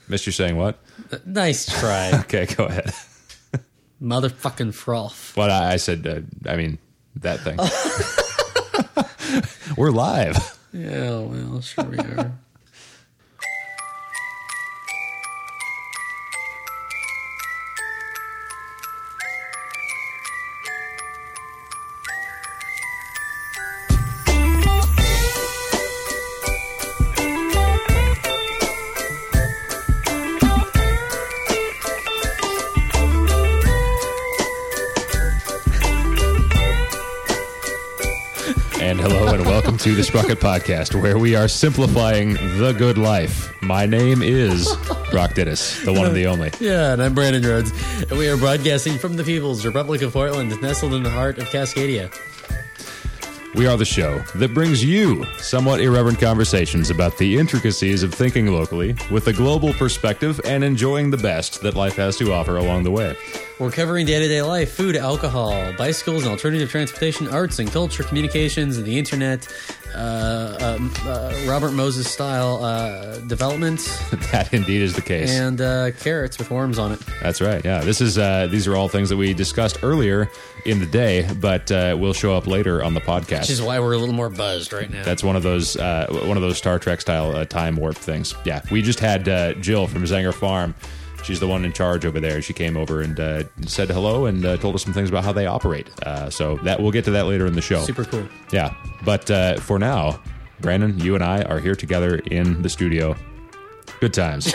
Missed you saying what? Nice try. Okay, go ahead. Motherfucking froth. What I said, I mean, that thing. We're live. Yeah, well, sure we are. And hello and welcome to the Sprocket Podcast, where we are simplifying the good life. My name is Brock Dittus, the one and the only. Yeah, and I'm Brandon Rhodes, and we are broadcasting from the People's Republic of Portland, nestled in the heart of Cascadia. We are the show that brings you somewhat irreverent conversations about the intricacies of thinking locally with a global perspective and enjoying the best that life has to offer along the way. We're covering day-to-day life, food, alcohol, bicycles, and alternative transportation, arts and culture, communications, and the internet, Robert Moses style development. That indeed is the case. And carrots with worms on it. That's right, yeah. These are all things that we discussed earlier in the day, but will show up later on the podcast. Which is why we're a little more buzzed right now. That's one of those Star Trek style time warp things. Yeah, we just had Jill from Zanger Farm. She's the one in charge over there. She came over and said hello and told us some things about how they operate. So that we'll get to that later in the show. Super cool. Yeah, but for now, Brandon, you and I are here together in the studio. Good times.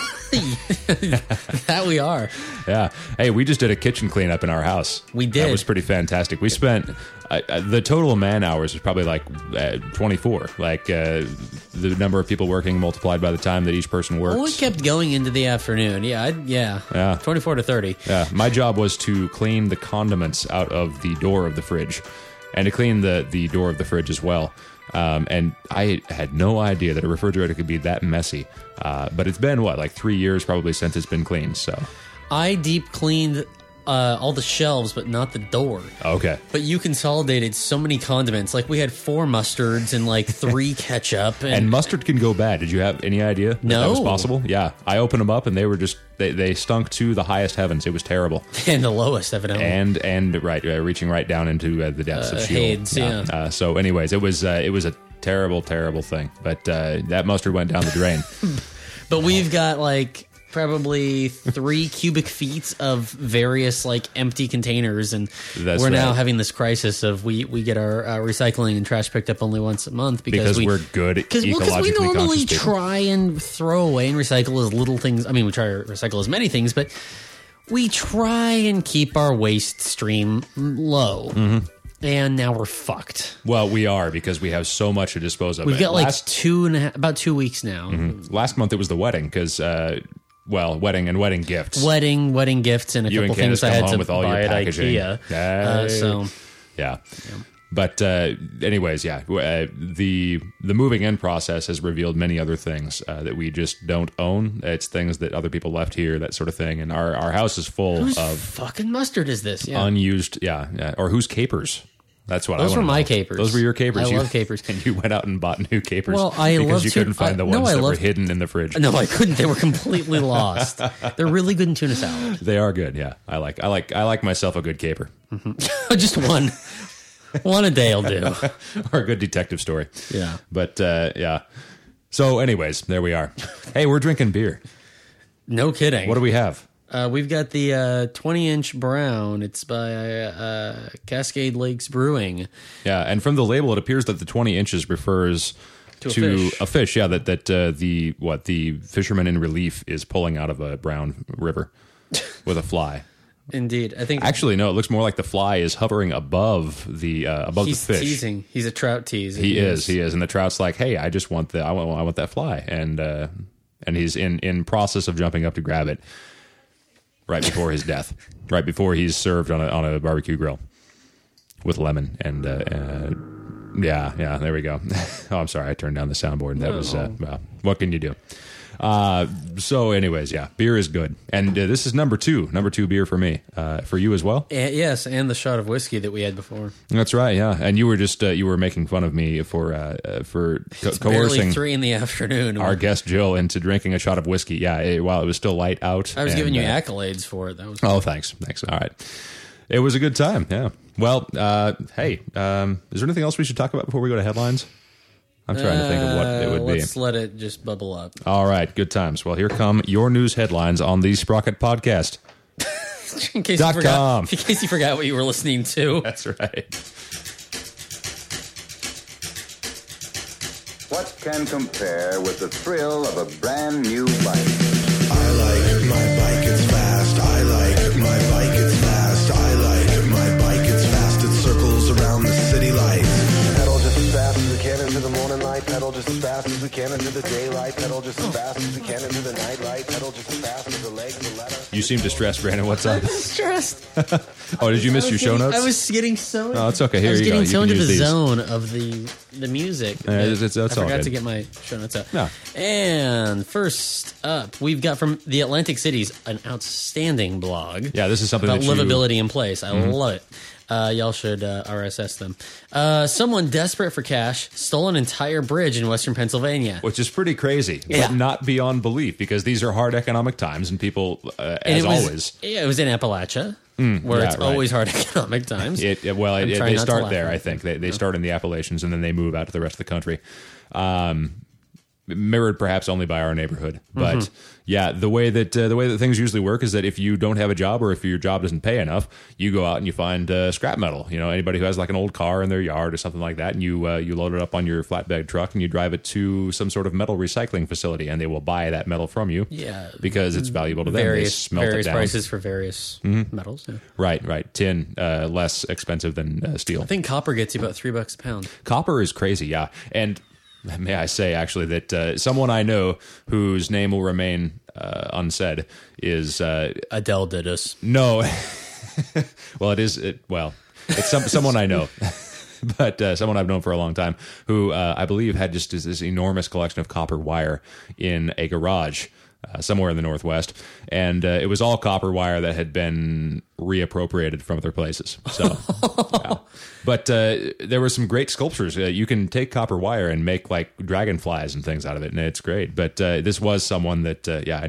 That we are. Yeah. Hey, we just did a kitchen cleanup in our house. We did. That was pretty fantastic. We spent the total man hours was probably like 24. Like the number of people working multiplied by the time that each person worked. Well, it kept going into the afternoon. Yeah. 24 to 30. Yeah. My job was to clean the condiments out of the door of the fridge and to clean the door of the fridge as well. And I had no idea that a refrigerator could be that messy. But it's been, like 3 years probably since it's been cleaned, so. I deep cleaned all the shelves, but not the door. Okay. But you consolidated so many condiments. Like, we had 4 mustards and, 3 ketchup. And mustard can go bad. Did you have any idea that was possible? Yeah. I opened them up, and they were just, they stunk to the highest heavens. It was terrible. And the lowest, evidently. And right, reaching right down into the depths of Sheol. Hades, yeah. So anyways, it was a terrible, terrible thing. But that mustard went down the drain. But we've got, probably 3 cubic feet of various empty containers, and we're now having this crisis of we get our recycling and trash picked up only once a month because we're good ecologically because we normally conscious try and throw away and recycle as little things. I mean, we try to recycle as many things, but we try and keep our waste stream low. Mm-hmm. And now we're fucked. Well, we are because we have so much to dispose of. We've got about 2 weeks now. Mm-hmm. Last month it was the wedding because. Wedding and wedding gifts. Wedding gifts and a couple things I had to with all buy your at packaging. IKEA. Yeah. But anyways, yeah, the moving in process has revealed many other things that we just don't own. It's things that other people left here, that sort of thing. And our house is full of fucking mustard is this? Yeah. Unused, or whose capers. That's what those I were my know. capers. Those were your capers. I love capers. And you went out and bought new capers. Well, because you couldn't find the ones that were hidden in the fridge. No, I couldn't. They were completely lost. They're really good in tuna salad. They are good. Yeah, I like myself a good caper. Mm-hmm. Just one. One a day will do. Or a good detective story. Yeah. But yeah. So, anyways, there we are. Hey, we're drinking beer. No kidding. What do we have? We've got the 20-inch brown. It's by Cascade Lakes Brewing. Yeah, and from the label, it appears that the 20 inches refers to a fish. Yeah, that the fisherman in relief is pulling out of a brown river with a fly. Indeed, I think. Actually, no. It looks more like the fly is hovering above the fish. He's teasing. He's a trout tease. He is, and the trout's like, "Hey, I just want I want that fly," and he's in process of jumping up to grab it. Right before his death, right before he's served on a barbecue grill with lemon and yeah, there we go. Oh, I'm sorry, I turned down the soundboard. That was well, what can you do? So, anyways, yeah, beer is good, and this is number two beer for me. For you as well. Yes, and the shot of whiskey that we had before. That's right. Yeah, and you were just you were making fun of me for coercing 3 p.m. our guest Jill into drinking a shot of whiskey. Yeah, while it was still light out. I was giving you accolades for it. That was thanks. All right, it was a good time. Yeah. Well, hey, is there anything else we should talk about before we go to headlines? I'm trying to think of what it would be. Let's let it just bubble up. All right, good times. Well, here come your news headlines on the Sprocket Podcast. in case you forgot what you were listening to. That's right. What can compare with the thrill of a brand new bike? I like my bike, it's fast. I like my bike, it's fast. I like my bike, it's fast. It circles around the city lights. Pedal just as fast as we can into the morning light. Pedal just as fast as we can into the daylight. Pedal just as fast as we can into the night light. Pedal just as fast as the legs will let us. You seem distressed, Brandon. What's up? I'm stressed. Oh, did you miss your show notes? I was getting so. Oh, it's okay. Here I was you go. getting so into the these. zone of the music. It's I all forgot good. to get my show notes up. No. And first up, we've got from the Atlantic Cities an outstanding blog. Yeah, this is something about that you... livability in place. I love it. Y'all should RSS them. Someone desperate for cash stole an entire bridge in western Pennsylvania. Which is pretty crazy, but not beyond belief, because these are hard economic times, and people, always... Yeah, it was in Appalachia, where it's always hard economic times. They start there, I think. They start in the Appalachians, and then they move out to the rest of the country. Mirrored perhaps only by our neighborhood, but yeah, the way that things usually work is that if you don't have a job, or if your job doesn't pay enough, you go out and you find scrap metal. You know, anybody who has like an old car in their yard or something like that, and you load it up on your flatbed truck and you drive it to some sort of metal recycling facility, and they will buy that metal from you. Yeah, because it's valuable to them. Various they smelt it down. prices for various metals. Yeah. Right. Tin less expensive than steel. I think copper gets you about $3 a pound. Copper is crazy, yeah, and. May I say, actually, that someone I know whose name will remain unsaid is... Adele did us. No. Well, it's someone I know. But someone I've known for a long time who I believe had just this enormous collection of copper wire in a garage somewhere in the Northwest. And it was all copper wire that had been reappropriated from other places. So, yeah. But there were some great sculptures. You can take copper wire and make like dragonflies and things out of it, and it's great. But this was someone that,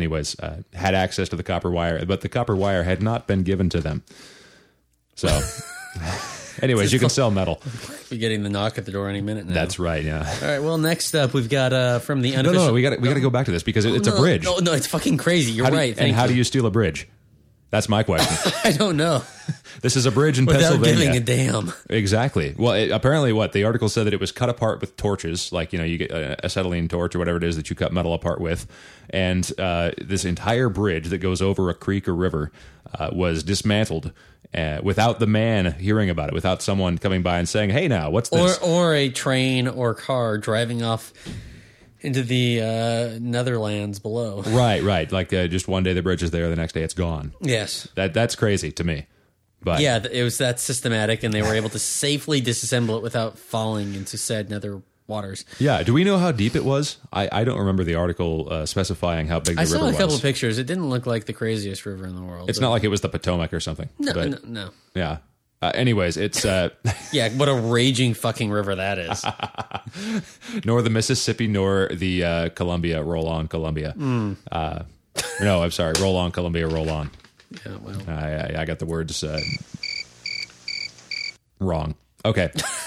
had access to the copper wire, but the copper wire had not been given to them. So... Anyways, you can sell metal. We're getting the knock at the door any minute now. That's right, yeah. All right, well, next up, we've got from the unofficial... No, we got to go back to this, because it's a bridge. No, it's fucking crazy. You're right. And how do you steal a bridge? That's my question. I don't know. This is a bridge in Without Pennsylvania. giving a damn. Exactly. Well, apparently the article said that it was cut apart with torches, like, you get a acetylene torch or whatever it is that you cut metal apart with. And this entire bridge that goes over a creek or river was dismantled without the man hearing about it, without someone coming by and saying, hey, now, what's this? Or a train or car driving off into the Netherlands below. Right. Like just one day the bridge is there, the next day it's gone. Yes. That's crazy to me. But yeah, it was that systematic, and they were able to safely disassemble it without falling into said nether waters. Yeah. Do we know how deep it was? I don't remember the article specifying how big the river was. I saw a couple of pictures. It didn't look like the craziest river in the world. It's not like it was the Potomac or something. No. Yeah. Anyways, it's... yeah, what a raging fucking river that is. Nor the Mississippi, nor the Columbia, roll on Columbia. No, I'm sorry. Roll on Columbia, roll on. Yeah, well. I got the words wrong. Okay.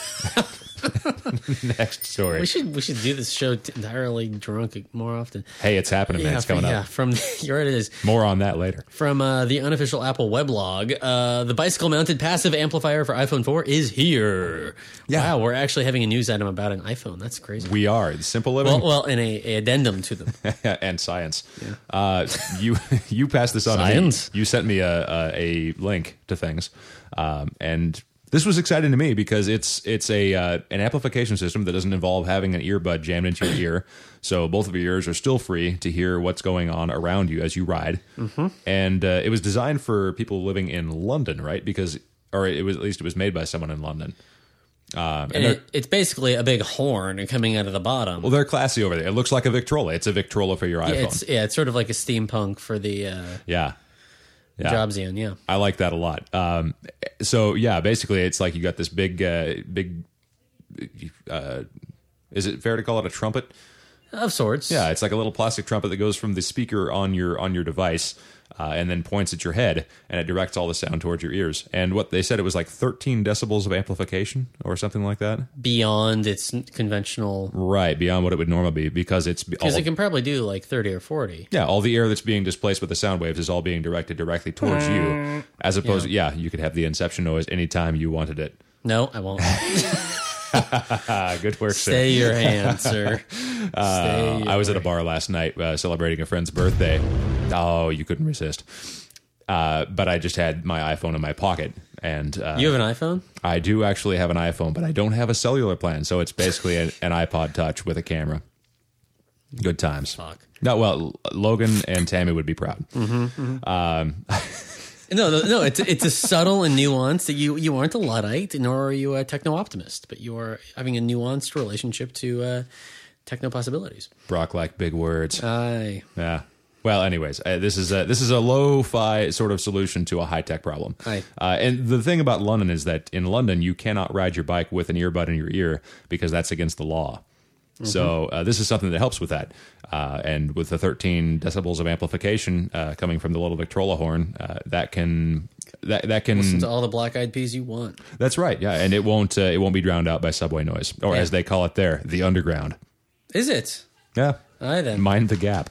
Next story. We should do this show entirely drunk more often. Hey, it's happening, man. It's coming up. You're right, it is. More on that later. From the unofficial Apple weblog, the bicycle-mounted passive amplifier for iPhone 4 is here. Yeah. Wow, we're actually having a news item about an iPhone. That's crazy. We are. It's simple living. Well, and a addendum to them. And science. Yeah. You passed this on. Science? You sent me a link to things, and this was exciting to me because it's an amplification system that doesn't involve having an earbud jammed into your ear. So both of your ears are still free to hear what's going on around you as you ride. Mm-hmm. And it was designed for people living in London, right? It was made by someone in London. It's basically a big horn coming out of the bottom. Well, they're classy over there. It looks like a Victrola. It's a Victrola for your iPhone. It's sort of like a steampunk for the Jobsian. Yeah, I like that a lot. So yeah, basically, it's like you got this big. Is it fair to call it a trumpet? Of sorts. Yeah, it's like a little plastic trumpet that goes from the speaker on your device and then points at your head, and it directs all the sound towards your ears. And what they said, it was like 13 decibels of amplification or something like that. Beyond its conventional... Right, beyond what it would normally be, because it's... Because it can probably do like 30 or 40. Yeah, all the air that's being displaced with the sound waves is all being directed directly towards you, as opposed to, you could have the inception noise anytime you wanted it. No, I won't. Good work, Stay your hand, sir. I was at a bar last night celebrating a friend's birthday. Oh, you couldn't resist. But I just had my iPhone in my pocket. And you have an iPhone? I do actually have an iPhone, but I don't have a cellular plan. So it's basically an iPod Touch with a camera. Good times. Fuck. No, well, Logan and Tammy would be proud. No, it's a subtle and nuance that you aren't a Luddite, nor are you a techno-optimist, but you are having a nuanced relationship to techno possibilities. Brock like big words. Aye. Yeah. Well, anyways, this is a lo-fi sort of solution to a high-tech problem. Aye. And the thing about London is that in London, you cannot ride your bike with an earbud in your ear because that's against the law. Mm-hmm. So this is something that helps with that. And with the 13 decibels of amplification coming from the little Victrola horn, that can listen to all the Black Eyed Peas you want. That's right. Yeah, and it won't be drowned out by subway noise, or as they call it there, the underground. Is it? Yeah. Aye then. Mind the gap.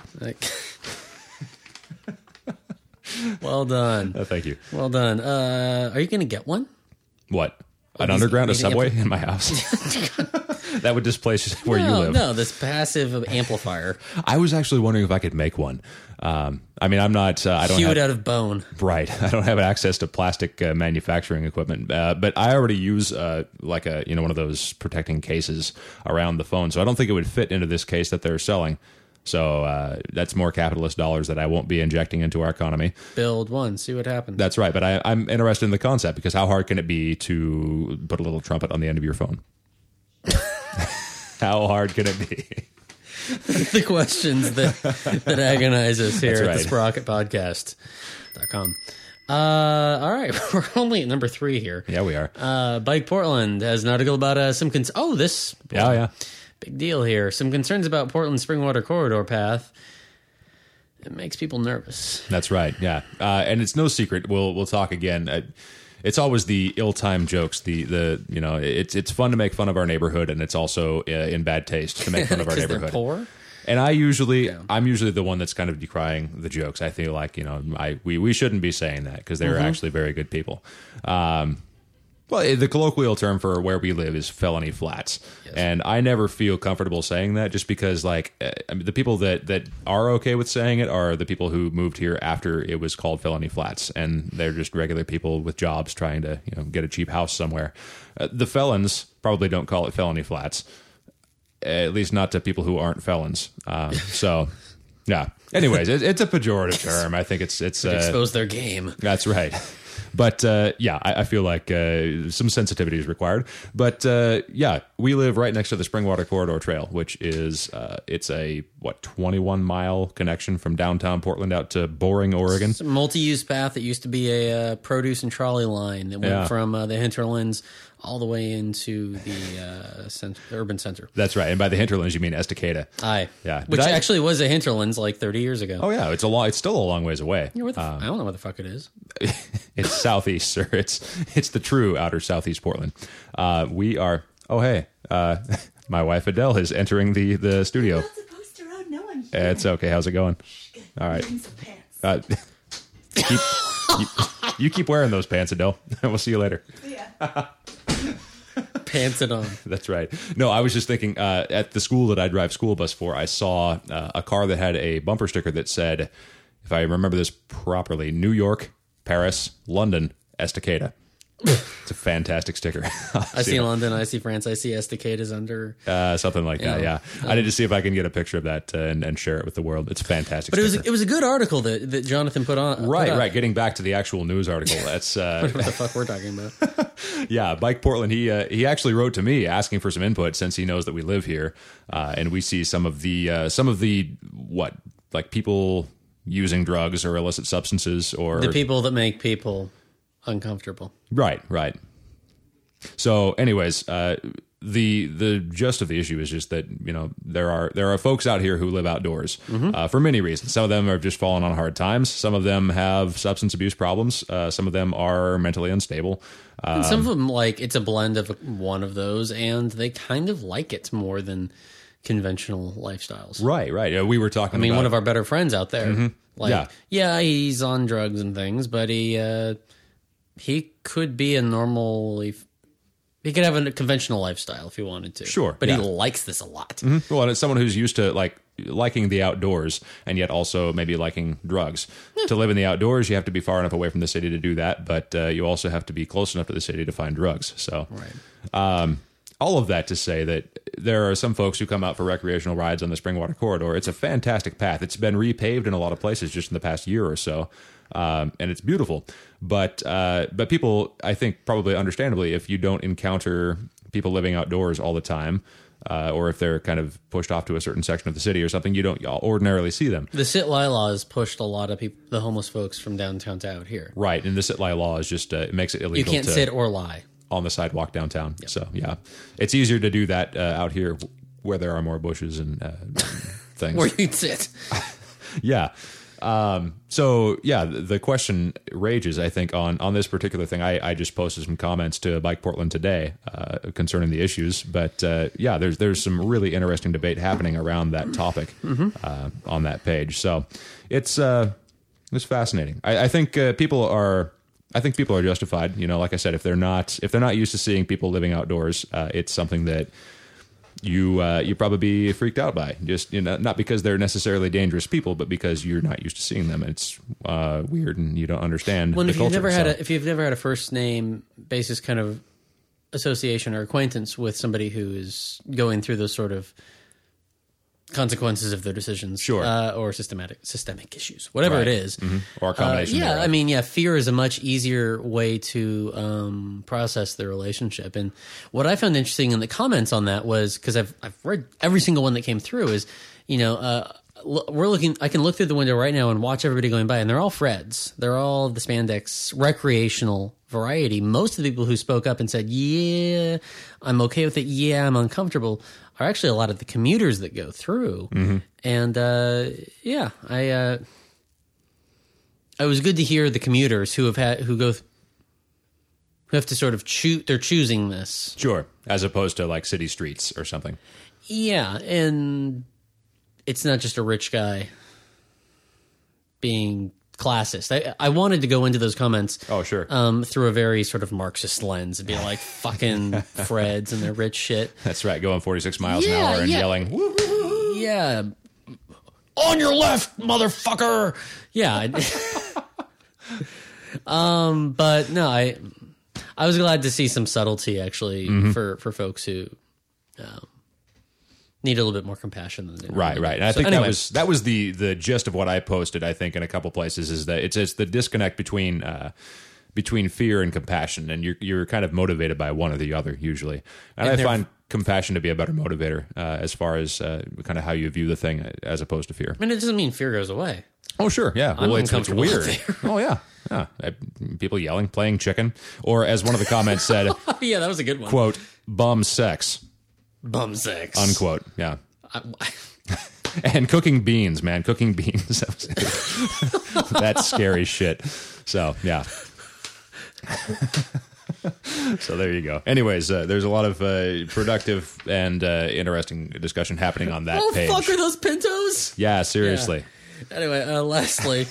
Well done. Thank you. Well done. Are you going to get one? What? An underground, a subway in my house? That would displace where you live. No, this passive amplifier. I was actually wondering if I could make one. I mean, I'm not... I don't Hewed out of bone. Right. I don't have access to plastic manufacturing equipment. But I already use like a one of those protecting cases around the phone. So I don't think it would fit into this case that they're selling. So that's more capitalist dollars that I won't be injecting into our economy. Build one, see what happens. That's right. But I'm interested in the concept, because how hard can it be to put a little trumpet on the end of your phone? How hard can it be? The questions that agonize us here That's at the Sprocket Podcast.com. All right, we're only at number 3 here. Yeah, we are. Bike Portland has an article about some this. Yeah. Big deal here. Some concerns about Portland's Springwater Corridor path. It makes people nervous. That's right. Yeah, and it's no secret. We'll talk again. It's always the ill-timed jokes. It's fun to make fun of our neighborhood, and it's also in bad taste to make fun of our neighborhood. They're poor. And I'm usually the one that's kind of decrying the jokes. I feel like we shouldn't be saying that, because they're actually very good people. Well, the colloquial term for where we live is felony flats. Yes. And I never feel comfortable saying that, just because the people that are okay with saying it are the people who moved here after it was called felony flats, and they're just regular people with jobs trying to get a cheap house somewhere. The felons probably don't call it felony flats, at least not to people who aren't felons. So, yeah. Anyways, it's a pejorative term. I think it's expose their game. That's right. But I feel like some sensitivity is required. But we live right next to the Springwater Corridor Trail, which is it's a 21-mile connection from downtown Portland out to Boring, Oregon. It's a multi-use path that used to be a produce and trolley line that went from the hinterlands all the way into the urban center. That's right. And by the hinterlands, you mean Estacada. Aye. Yeah. Which actually was a hinterlands like 30 years ago. Oh, yeah. It's still a long ways away. I don't know what the fuck it is. It's southeast, sir. It's the true outer southeast Portland. We are... Oh, hey. My wife, Adele, is entering the studio. I'm not supposed to. Oh, no, I'm here. It's okay. How's it going? Good. All right. I'm some pants. You keep wearing those pants, Adele. We'll see you later. Yeah. Pants it on. That's right. No, I was just thinking, at the school that I drive school bus for, I saw a car that had a bumper sticker that said, if I remember this properly, New York, Paris, London, Estacada. It's a fantastic sticker. I see London, I see France, I see Estacade is under something like that. Yeah, I need to see if I can get a picture of that and share it with the world. It's a fantastic. But it was a good article that Jonathan put on. Right. Getting back to the actual news article. That's what the fuck we're talking about. Yeah, Bike Portland. He actually wrote to me asking for some input since he knows that we live here, and we see some of the people using drugs or illicit substances, or the people that make people uncomfortable. Right. So, anyways, the gist of the issue is just that, you know, there are folks out here who live outdoors for many reasons. Some of them are just falling on hard times. Some of them have substance abuse problems. Some of them are mentally unstable. And some of them, like, it's a blend of one of those, and they kind of like it more than conventional lifestyles. Right. We were talking. I mean, one of our better friends out there. Mm-hmm. Like, yeah, he's on drugs and things, but he could be he could have a conventional lifestyle if he wanted to. Sure. But he likes this a lot. Mm-hmm. Well, and it's someone who's used to liking the outdoors and yet also maybe liking drugs. To live in the outdoors, you have to be far enough away from the city to do that, but you also have to be close enough to the city to find drugs. So, all of that to say that there are some folks who come out for recreational rides on the Springwater Corridor. It's a fantastic path. It's been repaved in a lot of places just in the past year or so. And it's beautiful, but people, I think, probably understandably, if you don't encounter people living outdoors all the time, or if they're kind of pushed off to a certain section of the city or something, you don't ordinarily see them. The sit-lie law has pushed a lot of people, the homeless folks, from downtown to out here. Right, and the sit-lie law is just it makes it illegal. You can't sit or lie on the sidewalk downtown. Yep. So yeah, it's easier to do that out here where there are more bushes and things where you can sit. Yeah. So yeah, the question rages, I think, on this particular thing. I just posted some comments to Bike Portland today, concerning the issues, but, yeah, there's some really interesting debate happening around that topic, on that page. So it's fascinating. I think people are justified. You know, like I said, if they're not used to seeing people living outdoors, it's something that you probably be freaked out by, just, you know, not because they're necessarily dangerous people, but because you're not used to seeing them. It's weird, and you don't understand. Well, the if culture, if you've never had a first name basis kind of association or acquaintance with somebody who is going through those sort of consequences of their decisions, sure, or systemic issues, whatever it is, or a combination. Yeah, I mean, fear is a much easier way to process the relationship. And what I found interesting in the comments on that was, because I've read every single one that came through, is, you know, I can look through the window right now and watch everybody going by, and they're all Freds. They're all the spandex recreational variety. Most of the people who spoke up and said, yeah, I'm okay with it, yeah, I'm uncomfortable, are actually a lot of the commuters that go through. And it was good to hear the commuters who have to sort of they're choosing this. Sure, as opposed to like city streets or something. Yeah, and it's not just a rich guy being classist. I wanted to go into those comments. Oh, sure. Through a very sort of Marxist lens and be like, fucking Freds and their rich shit. That's right. Going 46 miles an hour and yelling, woo-hoo-hoo. Yeah. On your left, motherfucker. Yeah. But no, I was glad to see some subtlety actually for folks who need a little bit more compassion than they right. And I think that was the gist of what I posted, I think, in a couple places, is that it's the disconnect between fear and compassion, and you're kind of motivated by one or the other usually. And I find compassion to be a better motivator as far as kind of how you view the thing as opposed to fear. I mean, it doesn't mean fear goes away. Oh, sure, yeah. Well, it's weird. Oh, yeah. People yelling, playing chicken, or as one of the comments said, yeah, that was a good one. Quote, bum sex. Bum sex. Unquote. Yeah. And cooking beans, man. Cooking beans. That's scary shit. So, yeah. So there you go. Anyways, there's a lot of productive and interesting discussion happening on that page. Oh, fuck, are those Pintos? Yeah, seriously. Yeah. Anyway, lastly,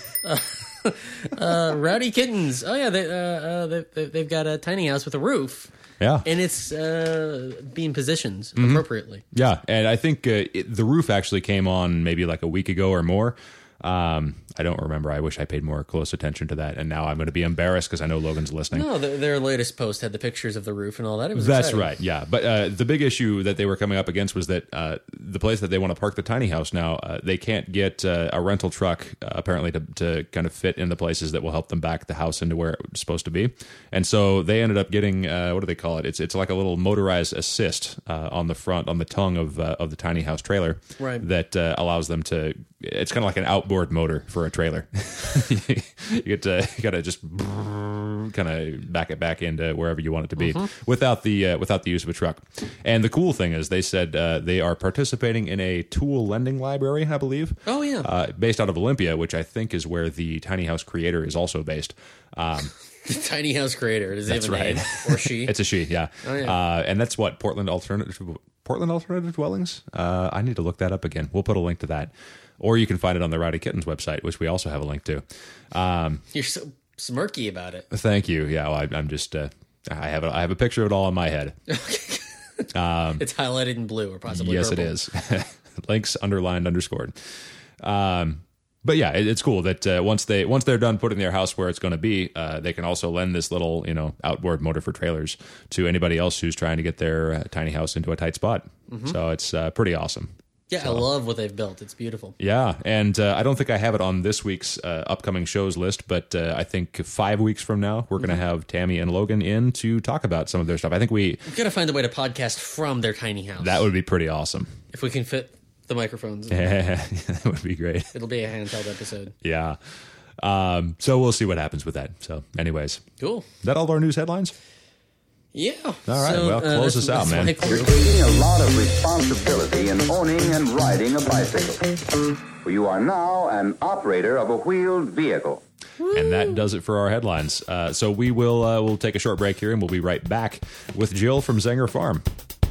Rowdy Kittens. Oh, yeah, they've got a tiny house with a roof. Yeah. And it's being positioned appropriately. Yeah, and I think the roof actually came on maybe like a week ago or more. I don't remember. I wish I paid more close attention to that. And now I'm going to be embarrassed because I know Logan's listening. No, their latest post had the pictures of the roof and all that. It was That's exciting. right, yeah. But the big issue that they were coming up against was that the place that they want to park the tiny house now, they can't get a rental truck, apparently, to kind of fit in the places that will help them back the house into where it's supposed to be. And so they ended up getting, what do they call it? It's like a little motorized assist on the front, on the tongue of the tiny house trailer. Right. That allows them to, it's kind of like an outboard motor for a trailer. you got to just kind of back it back into wherever you want it to be without the use of a truck. And the cool thing is they said they are participating in a tool lending library, I believe. Oh, yeah. Based out of Olympia, which I think is where the tiny house creator is also based. The tiny house creator. Does he That's have a right. name? Or she? It's a she, yeah. Oh, yeah. And that's what, Portland Alternative Dwellings? I need to look that up again. We'll put a link to that. Or you can find it on the Rowdy Kittens website, which we also have a link to. You're so smirky about it. Thank you. Yeah, well, I'm just, I have a picture of it all in my head. It's highlighted in blue or possibly Yes, purple. it is. Links underlined, underscored. But yeah, it's cool that once they're done putting their house where it's going to be, they can also lend this little outboard motor for trailers to anybody else who's trying to get their tiny house into a tight spot. So it's pretty awesome. Yeah, So, I love what they've built. It's beautiful. yeah, and I don't think I have it on this week's upcoming shows list, but I think 5 weeks from now we're going to have Tammy and Logan in to talk about some of their stuff. I think We've got to find a way to podcast from their tiny house. that would be pretty awesome. If we can fit the microphones. Yeah, that would be great. It'll be a handheld episode. Yeah. So we'll see what happens with that. So anyways, Cool. is that all of our news headlines? Yeah. All right, well, close us out, man. You're taking a lot of responsibility in owning and riding a bicycle. You are now an operator of a wheeled vehicle. And that does it for our headlines. So we'll take a short break here, and we'll be right back with Jill from Zenger Farm.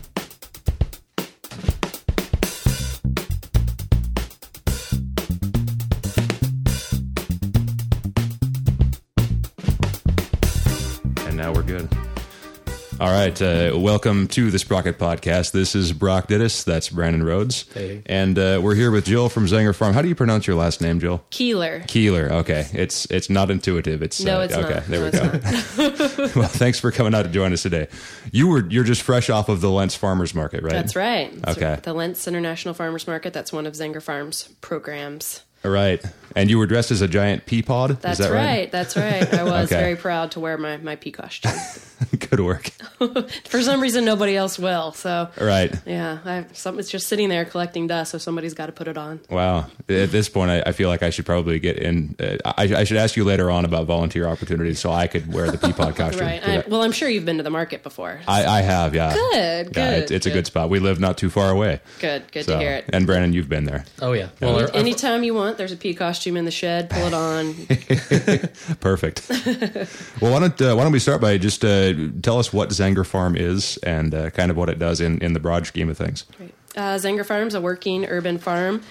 And now we're good. All right, welcome to the Sprocket Podcast. This is Brock Dittis. That's Brandon Rhodes. Hey. And we're here with Jill from Zenger Farm. How do you pronounce your last name, Jill? Keeler. Keeler. Okay, it's not intuitive. It's No, it's okay. not. There No, we go. Well, thanks for coming out to join us today. You're just fresh off of the Lentz Farmers Market, right? That's right. It's Okay. The Lentz International Farmers Market. That's one of Zenger Farm's programs. Right. And you were dressed as a giant pea pod. That's Is that right? That's right. I was Okay. very proud to wear my pea costume. Good work. For some reason, nobody else will. So Right. yeah, it's just sitting there collecting dust. So somebody's got to put it on. Wow. At this point, I feel like I should probably get in. I should ask you later on about volunteer opportunities so I could wear the pea pod costume. Right. Well, I'm sure you've been to the market before. I have, yeah. Good, Yeah, good, it's a good. good spot. We live not too far away. Good So, to hear it. And Brandon, you've been there. Oh, yeah. Well, Anytime you want, there's a pea costume in the shed. Pull it on. Perfect. Well, why don't we start by just tell us what Zenger Farm is and kind of what it does in the broad scheme of things. Zenger Farm's a working urban farm,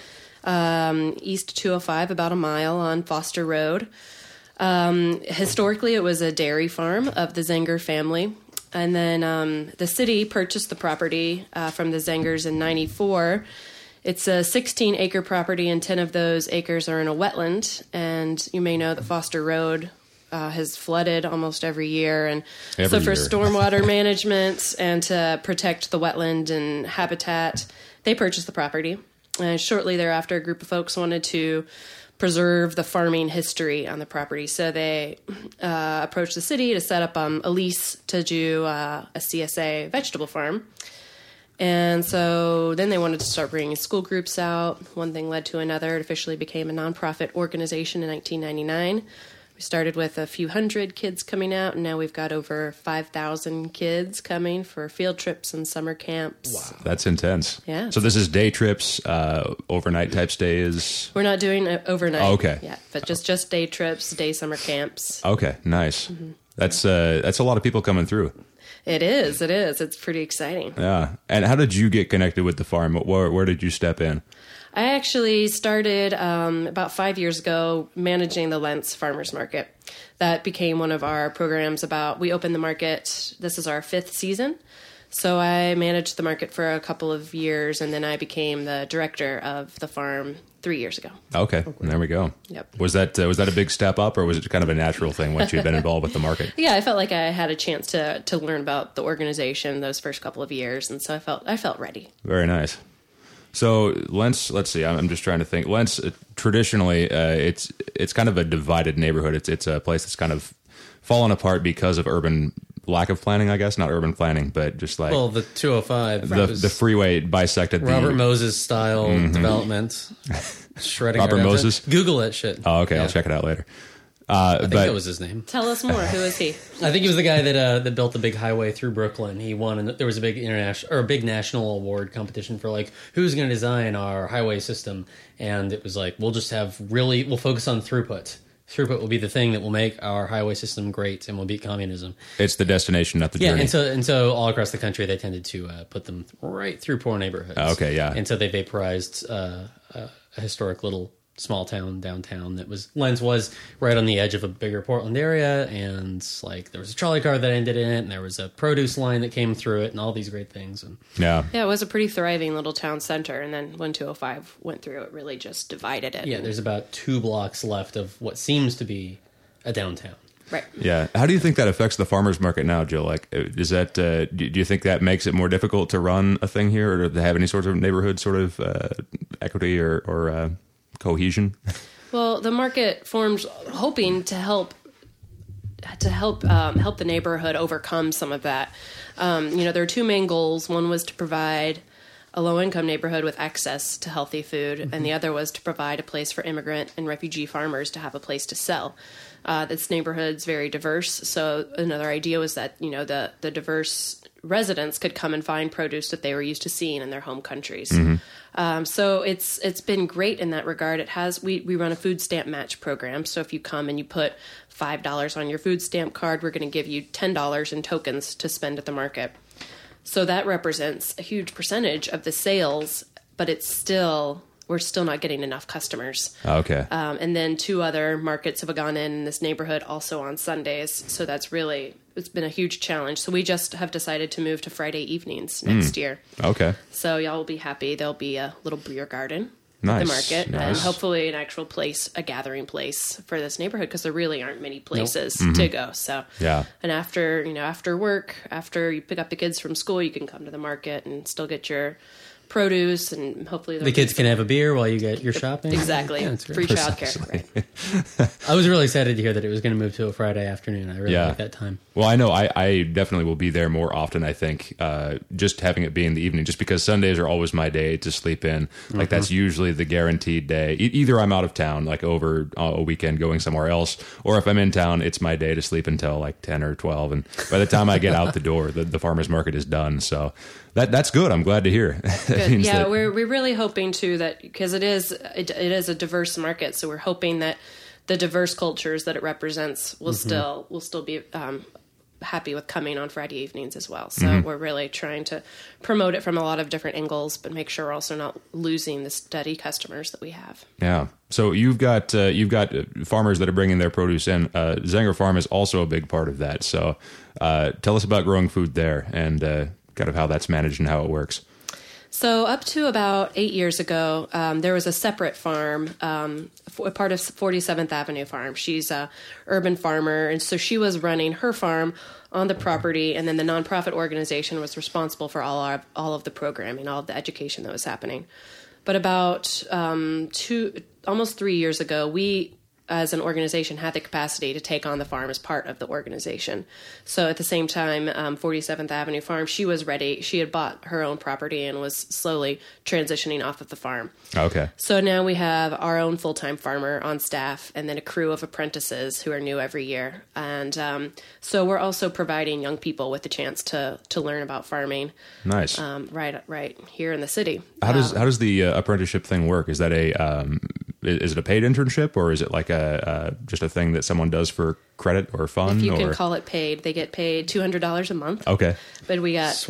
east 205, about a mile on Foster Road. Historically, it was a dairy farm of the Zenger family. And then the city purchased the property from the Zengers in 94. It's a 16-acre property, and 10 of those acres are in a wetland. And you may know that Foster Road has flooded almost every year. And Every so for year. stormwater management and to protect the wetland and habitat, they purchased the property. And shortly thereafter, a group of folks wanted to preserve the farming history on the property. So they approached the city to set up a lease to do a CSA vegetable farm. And so then they wanted to start bringing school groups out. One thing led to another. It officially became a nonprofit organization in 1999. We started with a few hundred kids coming out, and now we've got over 5,000 kids coming for field trips and summer camps. Wow. That's intense. Yeah. So this is day trips, overnight type stays. We're not doing it overnight. Oh, okay. Yeah, but just day trips, day summer camps. Okay, nice. Mm-hmm. That's a lot of people coming through. It is. It's pretty exciting. Yeah. And how did you get connected with the farm? Where did you step in? I actually started about 5 years ago managing the Lentz Farmers Market. That became one of our programs we opened the market. This is our 5th season. So I managed the market for a couple of years, and then I became the director of the farm 3 years ago. Okay, there we go. Yep. Was that a big step up, or was it kind of a natural thing once you'd been involved with the market? Yeah, I felt like I had a chance to learn about the organization those first couple of years, and so I felt ready. Very nice. So Lents, let's see. I'm just trying to think. Lents, traditionally, it's kind of a divided neighborhood. It's a place that's kind of fallen apart because of urban lack of planning, I guess. Not urban planning, but just like the 205, the freeway bisected Robert Moses style development, shredding Robert Moses. Google that shit. Oh, okay, Yeah. I'll check it out later. I think that was his name. Tell us more. Who is he? I think he was the guy that built the big highway through Brooklyn. He won, and there was a big international or a big national award competition for like who's going to design our highway system, and it was like we'll focus on throughput. Throughput will be the thing that will make our highway system great, and will beat communism. It's the destination, not the journey. and so all across the country they tended to put them right through poor neighborhoods. Okay, yeah. And so they vaporized a historic little small town downtown Lens was right on the edge of a bigger Portland area, and like there was a trolley car that ended in it, and there was a produce line that came through it, and all these great things. And yeah, it was a pretty thriving little town center, and then when 205 went through, it really just divided it. Yeah, there's about 2 blocks left of what seems to be a downtown. Right. Yeah. How do you think that affects the farmers market now, Jill? Like, is that do you think that makes it more difficult to run a thing here, or to have any sort of neighborhood sort of equity or cohesion? Well, the market formed hoping to help the neighborhood overcome some of that. There are 2 main goals. One was to provide a low-income neighborhood with access to healthy food, and the other was to provide a place for immigrant and refugee farmers to have a place to sell. This neighborhood's very diverse, so another idea was that the diverse residents could come and find produce that they were used to seeing in their home countries. So it's been great in that regard. We run a food stamp match program. So if you come and you put $5 on your food stamp card, we're going to give you $10 in tokens to spend at the market. So that represents a huge percentage of the sales, but we're still not getting enough customers. Okay. And then 2 other markets have gone in this neighborhood also on Sundays. So it's been a huge challenge. So we just have decided to move to Friday evenings next year. Okay. So y'all will be happy. There'll be a little beer garden Nice. at the market, Nice. and hopefully an actual place, a gathering place for this neighborhood, because there really aren't many places to go. So Yeah. and after work, after you pick up the kids from school, you can come to the market and still get your produce, and hopefully The kids can have a beer while you get your shopping. exactly Yeah, that's great. free childcare. Right. I was really excited to hear that it was going to move to a Friday afternoon. I really like that time. Well, I know I definitely will be there more often, I think, just having it be in the evening, just because Sundays are always my day to sleep in. Like, that's usually the guaranteed day. Either I'm out of town, like over a weekend going somewhere else, or if I'm in town, it's my day to sleep until like 10 or 12. And by the time I get out the door, the farmer's market is done. So that's good. I'm glad to hear. Good. Yeah, we're really hoping too that, because it is a diverse market, so we're hoping that the diverse cultures that it represents will still be happy with coming on Friday evenings as well. So we're really trying to promote it from a lot of different angles, but make sure we're also not losing the steady customers that we have. Yeah. So you've got farmers that are bringing their produce in. Zenger Farm is also a big part of that. So tell us about growing food there and kind of how that's managed and how it works. So up to about 8 years ago, there was a separate farm, a part of 47th Avenue Farm. She's a urban farmer, and so she was running her farm on the property, and then the nonprofit organization was responsible for all of the programming, all of the education that was happening. But about almost 3 years ago, we, as an organization, had the capacity to take on the farm as part of the organization. So at the same time, 47th Avenue Farm, she was ready. She had bought her own property and was slowly transitioning off of the farm. Okay. So now we have our own full-time farmer on staff, and then a crew of apprentices who are new every year. And so we're also providing young people with the chance to learn about farming. Nice. Right here in the city. How does the apprenticeship thing work? Is that is it a paid internship, or is it like just a thing that someone does for credit or fun? If you can call it paid. They get paid $200 a month. Okay. But we got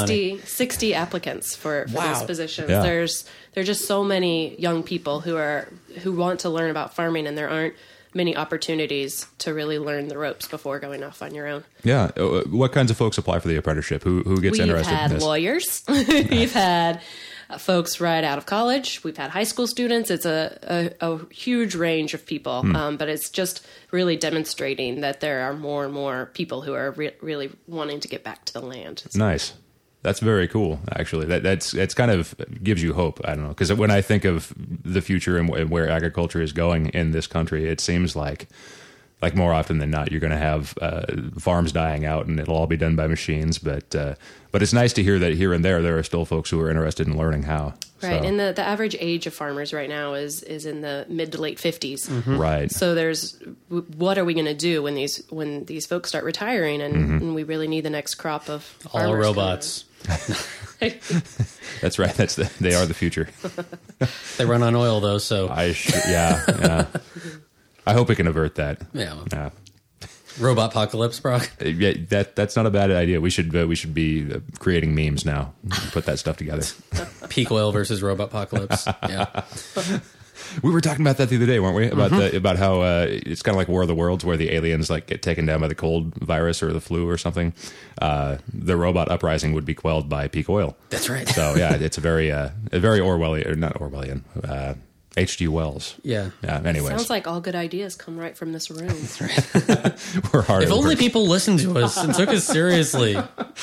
60 applicants for these positions. Yeah. There are just so many young people who want to learn about farming, and there aren't many opportunities to really learn the ropes before going off on your own. Yeah. What kinds of folks apply for the apprenticeship? Who gets interested in this? We've had lawyers. We've had folks right out of college. We've had high school students. It's a huge range of people, but it's just really demonstrating that there are more and more people who are really wanting to get back to the land. Nice. That's very cool, actually. That's kind of gives you hope. I don't know, because when I think of the future and where agriculture is going in this country, it seems like more often than not, you're going to have farms dying out, and it'll all be done by machines. But it's nice to hear that here and there are still folks who are interested in learning how. Right, So, and the average age of farmers right now is in the mid to late 50s. right. So what are we going to do when these folks start retiring, and we really need the next crop of All farmers robots. That's right. They are the future. They run on oil, though, so... Yeah. I hope it can avert that. Yeah. Yeah. Robot apocalypse, Brock. Yeah, that's not a bad idea. We should be creating memes now. Put that stuff together. Peak oil versus robot apocalypse. Yeah. We were talking about that the other day, weren't we? About how it's kind of like War of the Worlds, where the aliens get taken down by the cold virus or the flu or something. The robot uprising would be quelled by peak oil. That's right. So yeah, it's a very Orwellian, or not Orwellian. H.G. Wells. Yeah. Anyways, Sounds like all good ideas come right from this room. we're hard. If at only work. people listened to us and took us seriously.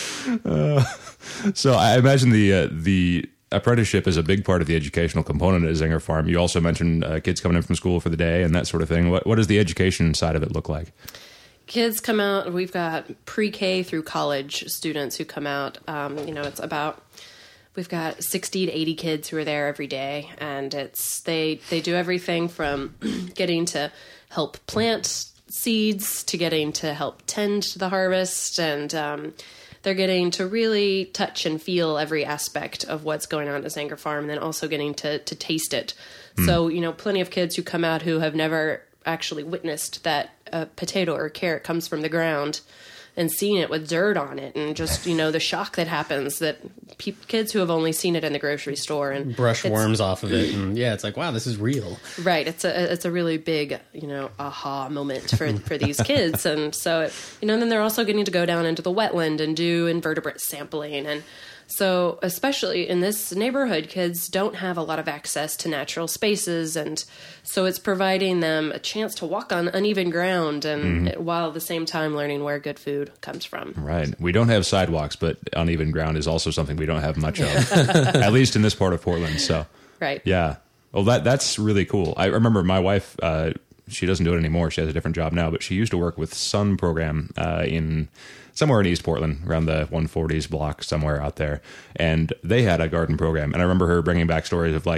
So I imagine the apprenticeship is a big part of the educational component at Zinger Farm. You also mentioned kids coming in from school for the day and that sort of thing. What does the education side of it look like? Kids come out. We've got pre-K through college students who come out. It's about... We've got 60 to 80 kids who are there every day, and they do everything from getting to help plant seeds to getting to help tend the harvest, and they're getting to really touch and feel every aspect of what's going on at Zinger Farm, and then also getting to taste it. So, plenty of kids who come out who have never actually witnessed that a potato or a carrot comes from the ground and seen it with dirt on it, and just, the shock that happens that kids who have only seen it in the grocery store and Brush worms off of it. And yeah, it's like, wow, this is real. Right. It's a really big, aha moment for these kids. And so, then they're also getting to go down into the wetland and do invertebrate sampling. And so, especially in this neighborhood, kids don't have a lot of access to natural spaces. And so it's providing them a chance to walk on uneven ground, and while at the same time learning where good food comes from. Right. We don't have sidewalks, but uneven ground is also something we don't have much of, at least in this part of Portland. So, Right. yeah. Well, that's really cool. I remember my wife, she doesn't do it anymore. She has a different job now, but she used to work with Sun Program somewhere in East Portland, around the 140s block, somewhere out there. And they had a garden program. And I remember her bringing back stories of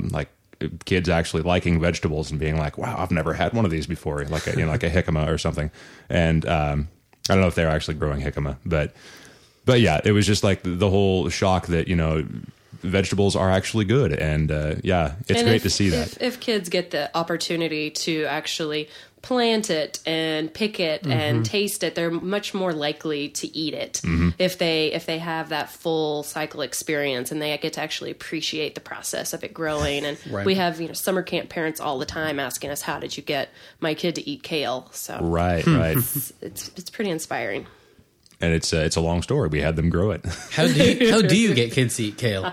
kids actually liking vegetables and being like, wow, I've never had one of these before, like a jicama or something. And I don't know if they're actually growing jicama, but yeah, it was just like the whole shock that, vegetables are actually good. And it's great to see that. If kids get the opportunity to actually plant it and pick it and taste it, they're much more likely to eat it if they have that full cycle experience, and they get to actually appreciate the process of it growing. And Right. we have summer camp parents all the time asking us, how did you get my kid to eat kale? So Right. it's pretty inspiring. And it's a long story. We had them grow it. How do you get kids to eat kale?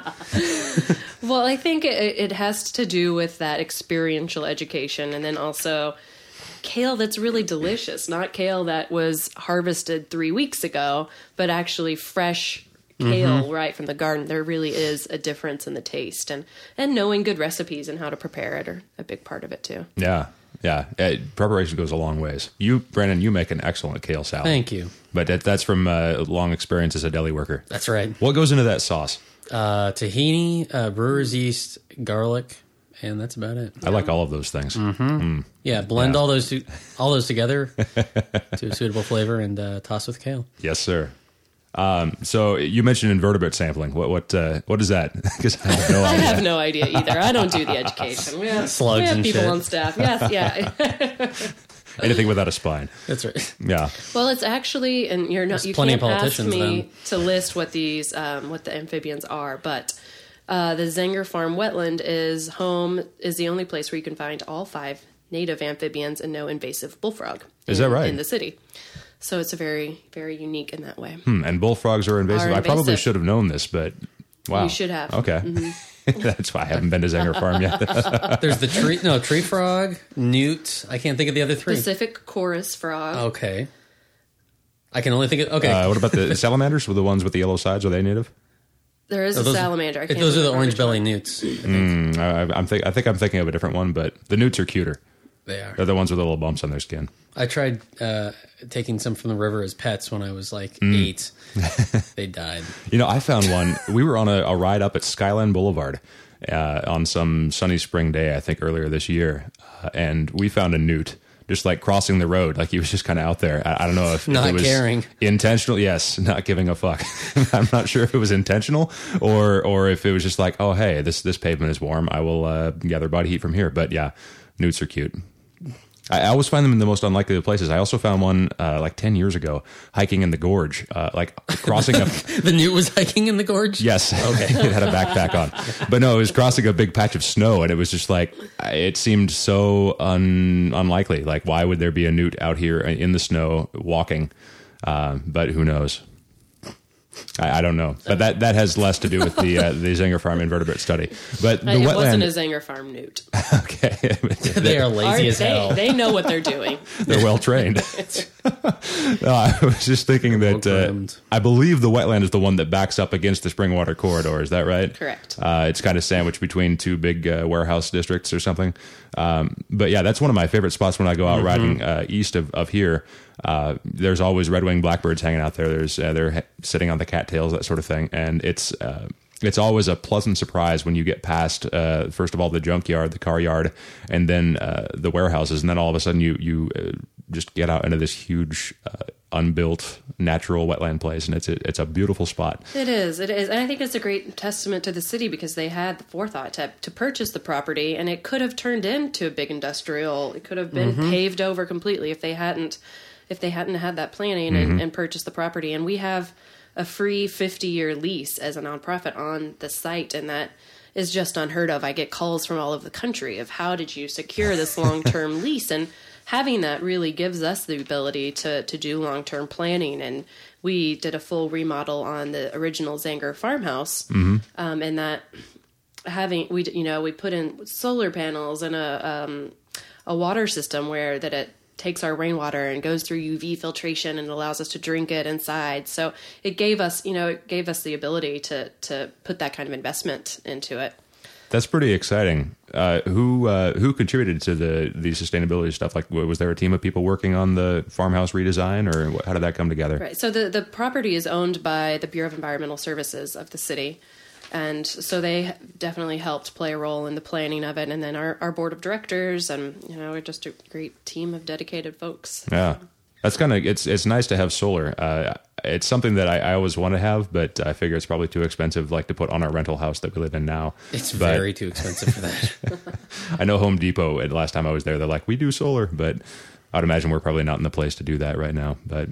Well, I think it has to do with that experiential education, and then also kale that's really delicious, not kale that was harvested 3 weeks ago, but actually fresh kale right from the garden. There really is a difference in the taste, and knowing good recipes and how to prepare it are a big part of it too. Yeah. Preparation goes a long ways. Brandon, you make an excellent kale salad. Thank you. But that's from long experience as a deli worker. That's right. What goes into that sauce? Tahini, brewer's yeast, garlic, and that's about it. I like all of those things. Yeah, blend all those together to a suitable flavor, and toss with kale. Yes, sir. So you mentioned invertebrate sampling. What is that? Because I have no I idea. have no idea either. I don't do the education. We have and people shit. on staff. Yes, yeah. Anything without a spine. That's right. Yeah. Well, it's actually, and you plenty can't of ask politicians, me then. to list what these what the amphibians are, but the Zinger Farm wetland is the only place where you can find all 5 native amphibians and no invasive bullfrog. Is that right? In the city. So it's a very, very unique in that way. And bullfrogs are invasive. I probably invasive. should have known this, but wow. You should have. Okay. That's why I haven't been to Zenger Farm yet. There's the tree frog, newt. I can't think of the other three. Pacific chorus frog. Okay. I can only think of... Okay. What about the salamanders? Were the ones with the yellow sides? Are they native? There is a salamander. I can't those are the remember orange which belly one. newts. I think I'm thinking of a different one, but the newts are cuter. They are. They're the ones with little bumps on their skin. I tried taking some from the river as pets when I was like 8. They died. I found one. We were on a ride up at Skyline Boulevard on some sunny spring day, I think earlier this year, and we found a newt just like crossing the road, like he was just kind of out there. I don't know if not it was caring, intentional. Yes, not giving a fuck. I'm not sure if it was intentional or if it was just like, oh hey, this pavement is warm. I will gather body heat from here. But yeah, newts are cute. I always find them in the most unlikely of places. I also found one like 10 years ago hiking in the gorge, like crossing a... The newt was hiking in the gorge? Yes. Okay. It had a backpack on. But no, it was crossing a big patch of snow, and it was just like, it seemed so unlikely. Like, why would there be a newt out here in the snow walking? But who knows? I don't know, but that has less to do with the Zenger Farm invertebrate study. But the it wetland wasn't a Zenger Farm newt. Okay, they are lazy as hell. They know what they're doing. They're well trained. No, I was just thinking that I believe the wetland is the one that backs up against the Springwater corridor. Is that right? Correct. It's kind of sandwiched between two big warehouse districts or something. But yeah, that's one of my favorite spots when I go out riding east of here. There's always red-winged blackbirds hanging out there. They're sitting on the cattails, that sort of thing, and it's always a pleasant surprise when you get past first of all the junkyard, the car yard, and then the warehouses, and then all of a sudden you just get out into this huge unbuilt natural wetland place, and it's a beautiful spot. It is, and I think it's a great testament to the city because they had the forethought to purchase the property, and it could have turned into a big industrial. It could have been paved over completely if they hadn't had that planning and purchased the property. And we have a free 50-year lease as a nonprofit on the site, and that is just unheard of. I get calls from all over the country of how did you secure this long-term lease, and having that really gives us the ability to do long-term planning. And we did a full remodel on the original Zenger farmhouse, and that we put in solar panels and a water system where that it takes our rainwater and goes through UV filtration and allows us to drink it inside. So it gave us the ability to put that kind of investment into it. That's pretty exciting. Who contributed to the sustainability stuff? Like, was there a team of people working on the farmhouse redesign, or how did that come together? Right. So the property is owned by the Bureau of Environmental Services of the city. And so they definitely helped play a role in the planning of it. And then our board of directors, and we're just a great team of dedicated folks. Yeah, that's kind of it's nice to have solar. It's something that I always want to have, but I figure it's probably too expensive, like to put on our rental house that we live in now. It's very too expensive for that. I know Home Depot. And last time I was there, they're like, we do solar, but I'd imagine we're probably not in the place to do that right now. But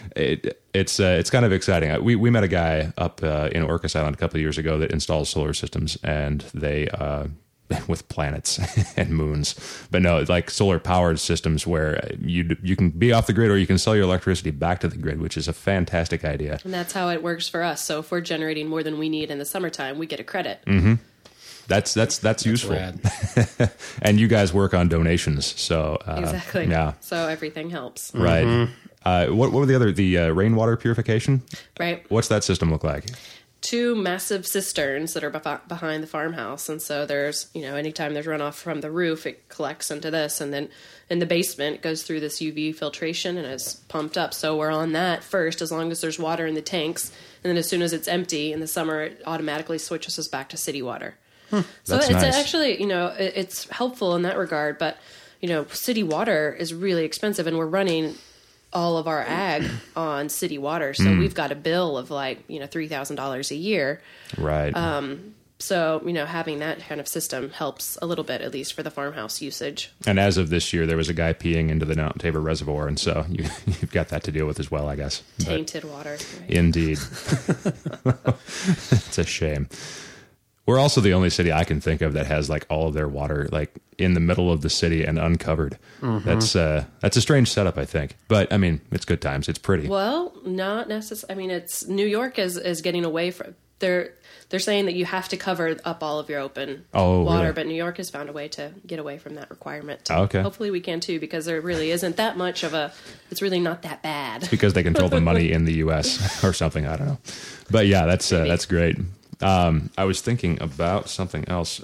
it's kind of exciting. We met a guy up in Orcas Island a couple of years ago that installs solar systems, and they with planets and moons. But no, like solar powered systems where you can be off the grid, or you can sell your electricity back to the grid, which is a fantastic idea. And that's how it works for us. So if we're generating more than we need in the summertime, we get a credit. Mm-hmm. That's useful. And you guys work on donations, so exactly. Yeah. So everything helps. Right. Mm-hmm. What were the rainwater purification? Right. What's that system look like? 2 massive cisterns that are behind the farmhouse, and so there's anytime there's runoff from the roof, it collects into this, and then in the basement it goes through this UV filtration and is pumped up. So we're on that first, as long as there's water in the tanks, and then as soon as it's empty in the summer, it automatically switches us back to city water. So it's nice. Actually, it's helpful in that regard, but city water is really expensive, and we're running all of our ag on city water, so we've got a bill of like $3,000 a year. Right. So having that kind of system helps a little bit, at least for the farmhouse usage. And as of this year, there was a guy peeing into the Mount Tabor Reservoir, and so you've got that to deal with as well, I guess. Tainted water. Right? Indeed. It's a shame. We're also the only city I can think of that has like all of their water like in the middle of the city and uncovered. Mm-hmm. That's a strange setup, I think. But I mean, it's good times. It's pretty. Well, not necessarily. I mean, New York is getting away they're saying that you have to cover up all of your open water, really? but New York has found a way to get away from that requirement. Okay. Hopefully we can too, because there really isn't that much of it's really not that bad. Because they control the money in the U.S. or something. I don't know. But yeah, that's great. I was thinking about something else.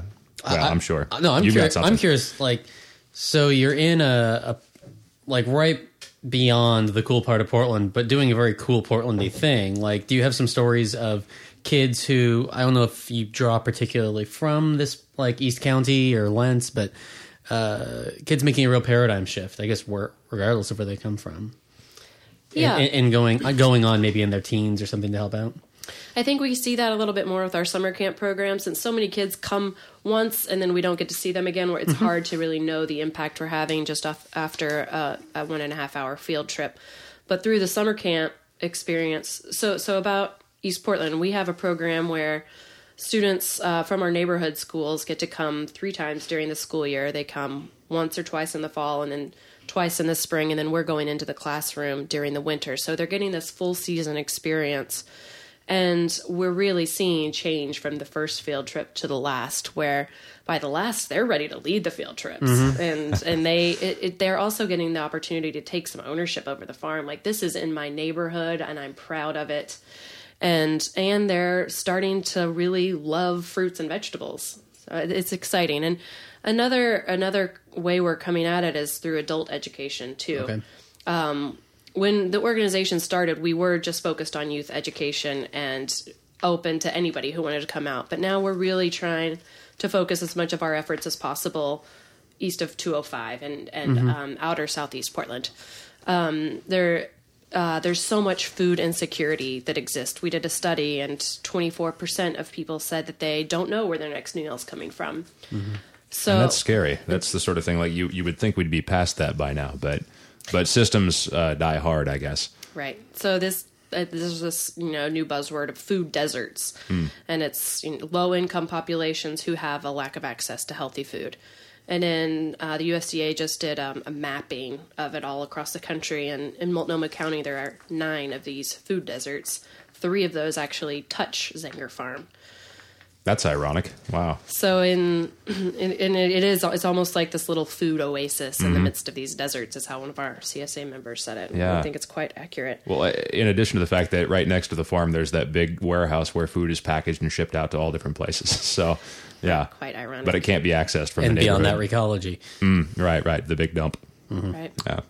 I'm sure. No, I'm You've got curious. something. I'm curious. Like, so you're in a like right beyond the cool part of Portland, but doing a very cool Portlandy thing. Like, do you have some stories of kids who, I don't know if you draw particularly from this, like East County or Lents, but kids making a real paradigm shift, I guess, regardless of where they come from. Yeah. And going on maybe in their teens or something to help out. I think we see that a little bit more with our summer camp program, since so many kids come once and then we don't get to see them again, where it's hard to really know the impact we're having just after a 1.5 hour field trip. But through the summer camp experience, so about East Portland, we have a program where students from our neighborhood schools get to come 3 times during the school year. They come once or twice in the fall and then twice in the spring, and then we're going into the classroom during the winter. So they're getting this full season experience. And we're really seeing change from the first field trip to the last, where by the last, they're ready to lead the field trips. And they're also getting the opportunity to take some ownership over the farm. Like, this is in my neighborhood and I'm proud of it. And they're starting to really love fruits and vegetables. So it's exciting. And another way we're coming at it is through adult education too. Okay. When the organization started, we were just focused on youth education and open to anybody who wanted to come out. But now we're really trying to focus as much of our efforts as possible east of 205 and outer southeast Portland. There's so much food insecurity that exists. We did a study, and 24% of people said that they don't know where their next meal is coming from. So, and that's scary. That's the sort of thing, like you would think we'd be past that by now, but systems die hard, I guess. Right. So there's this new buzzword of food deserts, and it's low income populations who have a lack of access to healthy food. And then the USDA just did a mapping of it all across the country, and in Multnomah County there are 9 of these food deserts. 3 of those actually touch Zenger Farm. That's ironic. Wow. So it's almost like this little food oasis in the midst of these deserts, is how one of our CSA members said it. Yeah. I think it's quite accurate. Well, in addition to the fact that right next to the farm, there's that big warehouse where food is packaged and shipped out to all different places. So, yeah. Quite ironic. But it can't be accessed from and the neighborhood. beyond that, recology. Right. The big dump. Right. Yeah.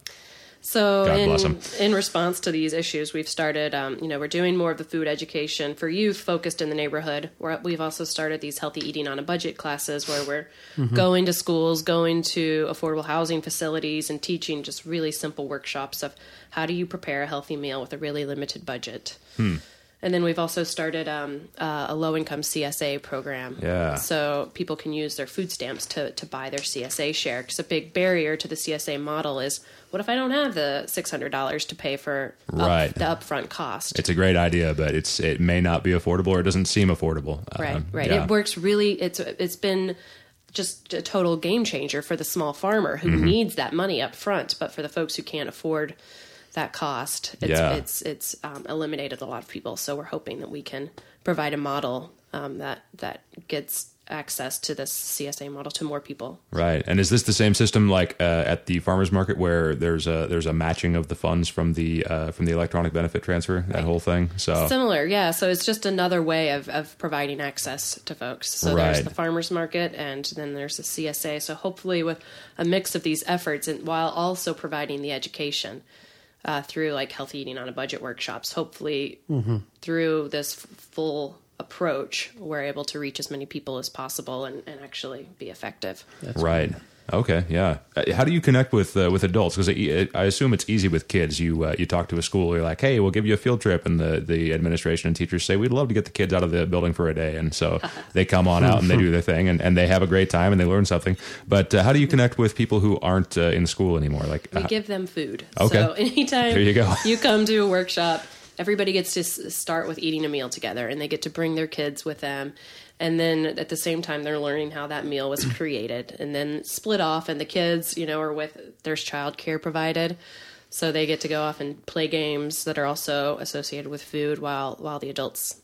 So God bless 'em. in response to these issues, we've started, we're doing more of the food education for youth focused in the neighborhood. We've also started these healthy eating on a budget classes where we're going to schools, going to affordable housing facilities, and teaching just really simple workshops of how do you prepare a healthy meal with a really limited budget. And then we've also started a low-income CSA program. Yeah. So people can use their food stamps to buy their CSA share. Because a big barrier to the CSA model is, what if I don't have the $600 to pay for the upfront cost? It's a great idea, but it may not be affordable, or it doesn't seem affordable. Right. Yeah. It works really. It's been just a total game changer for the small farmer who needs that money up front. But for the folks who can't afford that cost, it's eliminated a lot of people. So we're hoping that we can provide a model that gets access to this CSA model to more people. Right. And is this the same system like at the farmers market, where there's a matching of the funds from the electronic benefit transfer, that whole thing? So similar, yeah. So it's just another way of providing access to folks. So there's the farmers market, and then there's the CSA. So hopefully with a mix of these efforts, and while also providing the education through like healthy eating on a budget workshops, hopefully through this full approach, we're able to reach as many people as possible and actually be effective. That's right. Okay. Yeah. How do you connect with adults? Because I assume it's easy with kids. You talk to a school. You're like, hey, we'll give you a field trip, and the administration and teachers say, we'd love to get the kids out of the building for a day, and so they come on out and they do their thing, and they have a great time and they learn something. But how do you connect with people who aren't in school anymore? Like we give them food. Okay. So anytime there you go. You come to a workshop, everybody gets to start with eating a meal together, and they get to bring their kids with them. And then at the same time, they're learning how that meal was created, and then split off. And the kids, are there's childcare provided. So they get to go off and play games that are also associated with food while the adults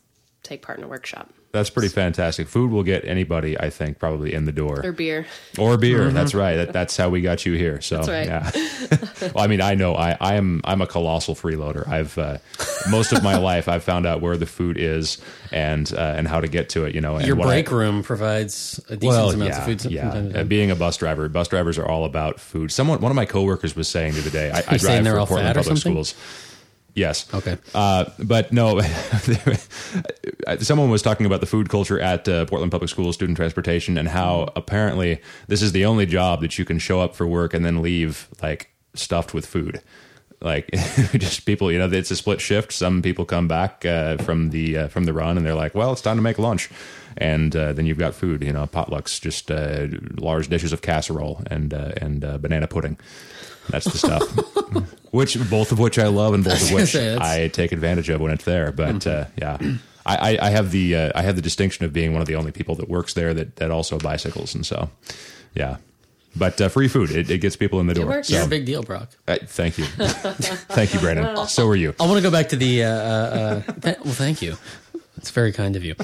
take part in a workshop. That's pretty fantastic. Food will get anybody, I think, probably in the door. Or beer. Or beer. That's right. That's how we got you here. So That's right. Yeah. Well, I mean, I know I'm a colossal freeloader. I've most of my life I've found out where the food is and how to get to it. And your break room provides a decent amount of food. Yeah. Being a bus drivers are all about food. One of my coworkers was saying the other day, I saying drive they're for all Portland fat or Public something? Schools. Yes. Okay. But no, someone was talking about the food culture at Portland Public Schools Student Transportation and how apparently this is the only job that you can show up for work and then leave like stuffed with food. Like just people, it's a split shift. Some people come back from the run and they're like, well, it's time to make lunch. And then you've got food, potlucks, just large dishes of casserole and banana pudding. That's the stuff. Both of which I love, and both of which I take advantage of when it's there. But yeah, I have the distinction of being one of the only people that works there that also bicycles, and so yeah. But free food, it gets people in the door. works. You're a big deal, Brock. Thank you, thank you, Brandon. So are you. I want to go back to the. Well, thank you. It's very kind of you.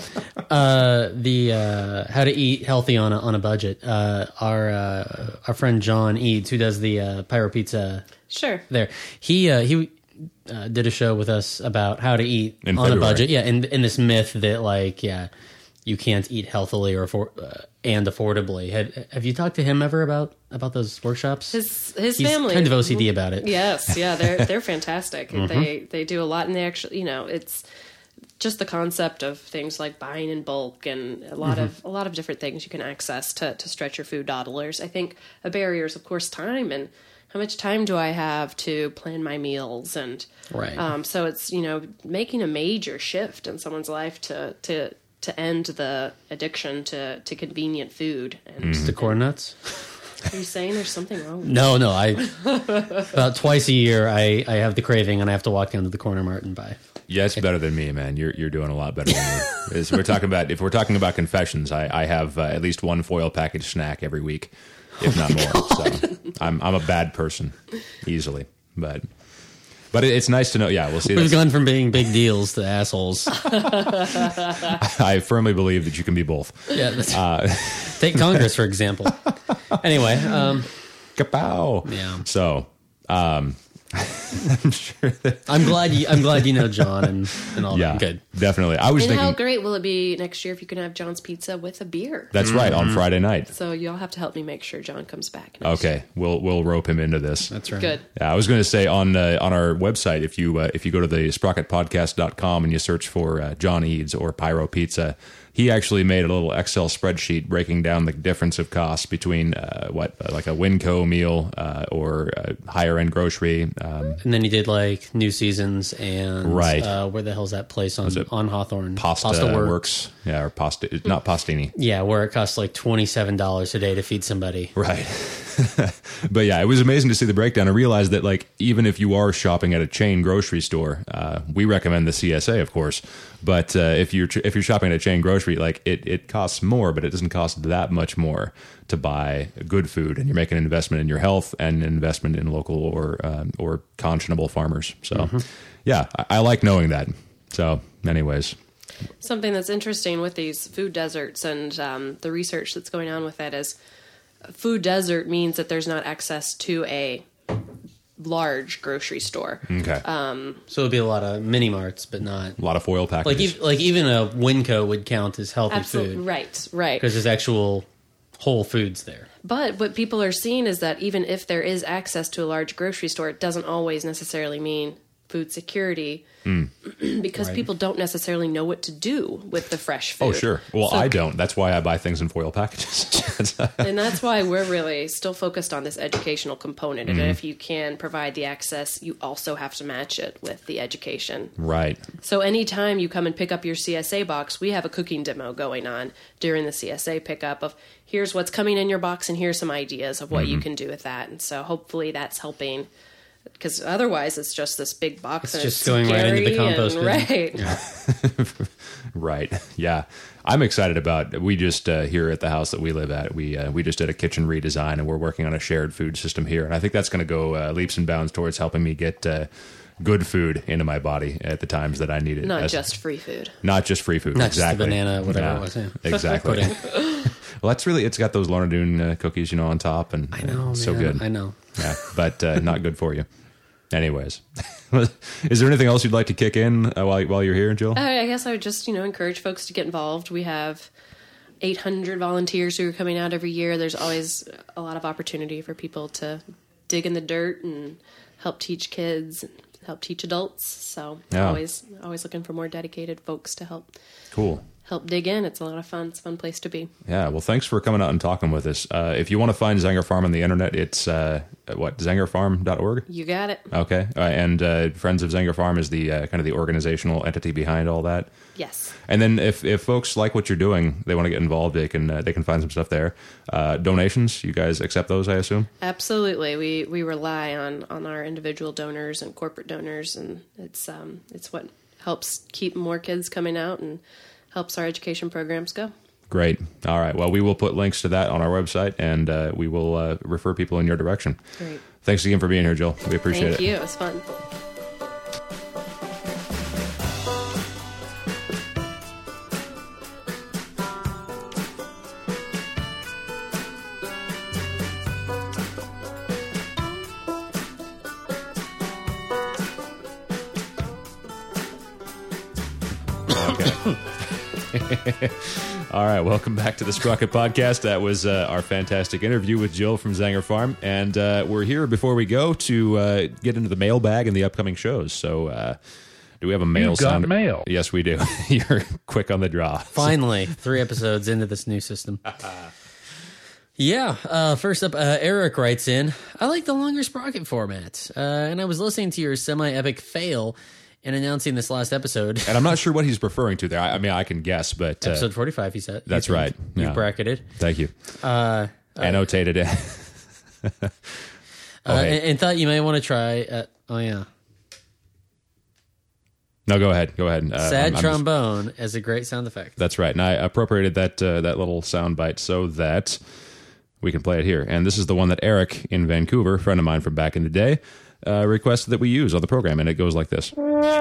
The how to eat healthy on a budget. Our friend John Eads, who does the Pyro Pizza, Sure. there, he did a show with us about how to eat In on February. a budget. Yeah, and this myth that you can't eat healthily or and affordably. Have you talked to him ever about those workshops? His He's family kind of OCD about it. Yes, yeah, they're fantastic. They do a lot, and they actually, it's just the concept of things like buying in bulk and a lot of different things you can access to stretch your food dollars. I think a barrier is, of course, time, and how much time do I have to plan my meals, and Right. so it's making a major shift in someone's life to end the addiction to convenient food. And The corn nuts? are you saying there's something wrong with No. I about twice a year I have the craving and I have to walk down to the corner mart and buy. Yeah, it's better than me, man. You're doing a lot better than me. If we're talking about confessions, I have at least one foil package snack every week, if not more. So I'm a bad person, easily. But it's nice to know. Yeah, we'll see. We've gone from being big deals to assholes. I firmly believe that you can be both. Yeah, take Congress for example. Anyway, Kapow. Yeah. So, I'm sure that. I'm glad you know John and all Yeah, that. Good. definitely. I was And how thinking. great will it be next year if you can have John's Pizza with a beer? That's right, on Friday night. So you'll have to help me make sure John comes back. Next Okay, we'll rope him into this. That's right. Good. Yeah, I was going to say on our website, if you go to the sprocketpodcast.com and you search for John Eads or Pyro Pizza, he actually made a little Excel spreadsheet breaking down the difference of costs between like a Winco meal or a higher end grocery. And then he did like New Seasons and Right. Where the hell's that place on Hawthorne? Pasta Works. Yeah, or pasta, not Pastini. Yeah, where it costs like $27 a day to feed somebody. Right. But yeah, it was amazing to see the breakdown. I realized that like even if you are shopping at a chain grocery store, we recommend the CSA, of course. But if you're shopping at a chain grocery, like it costs more, but it doesn't cost that much more to buy good food, and you're making an investment in your health and an investment in local or conscionable farmers. So yeah, I like knowing that. So anyways. Something that's interesting with these food deserts and the research that's going on with that is food desert means that there's not access to a large grocery store. Okay. So it'd be a lot of mini marts, but not A lot of foil packages. like even a Winco would count as healthy Absolutely. food Right. because there's actual whole foods there. But what people are seeing is that even if there is access to a large grocery store, it doesn't always necessarily mean food security because Right. people don't necessarily know what to do with the fresh food. Oh, sure. Well, So- I don't. That's why I buy things in foil packages. And that's why we're really still focused on this educational component. And if you can provide the access, you also have to match it with the education. Right. So anytime you come and pick up your CSA box, we have a cooking demo going on during the CSA pickup of here's what's coming in your box and here's some ideas of what you can do with that. And so hopefully that's helping because otherwise it's just this big box. It's just going right into the compost bin. Right. Yeah. Right. Yeah. I'm excited about, we just, here at the house that we live at, we just did a kitchen redesign, and we're working on a shared food system here. And I think that's going to go leaps and bounds towards helping me get good food into my body at the times that I need it. Not just free food. Not just free food. Not exactly. just the banana, whatever it was. Yeah. Exactly. Well, that's really, it's got those Lorna Doone cookies, on top, and I know, so man, good. I know. Yeah, but not good for you. Anyways, is there anything else you'd like to kick in while you're here, Jill? I guess I would just, encourage folks to get involved. We have 800 volunteers who are coming out every year. There's always a lot of opportunity for people to dig in the dirt and help teach kids, and help teach adults. So always looking for more dedicated folks to help. Cool. Help dig in. It's a lot of fun. It's a fun place to be. Yeah, well, thanks for coming out and talking with us. If you want to find Zenger Farm on the internet, it's zengerfarm.org? You got it. Okay. And Friends of Zenger Farm is the kind of the organizational entity behind all that? Yes. And then if folks like what you're doing, they want to get involved, they can find some stuff there. Donations, you guys accept those, I assume? Absolutely. We rely on our individual donors and corporate donors, and it's what helps keep more kids coming out and helps our education programs go. Great. All right. Well, we will put links to that on our website, and we will refer people in your direction. Great. Thanks again for being here, Jill. We appreciate it. Thank you. It was fun. All right, welcome back to the Sprocket Podcast. That was our fantastic interview with Jill from Zenger Farm, and we're here before we go to get into the mailbag and the upcoming shows. So, do we have a mail sound? Mail. Yes, we do. You're quick on the draw. Finally, 3 episodes into this new system. Yeah, first up, Eric writes in, I like the longer Sprocket format, and I was listening to your semi-epic fail in announcing this last episode. And I'm not sure what he's referring to there. I mean, I can guess, but... Episode 45, he said. That's right. You've Yeah. bracketed. Thank you. Annotated it. And thought you may want to try... oh, yeah. No, go ahead. Sad trombone as a great sound effect. That's right. And I appropriated that little sound bite so that we can play it here. And this is the one that Eric in Vancouver, a friend of mine from back in the day, requested that we use on the program. And it goes like this.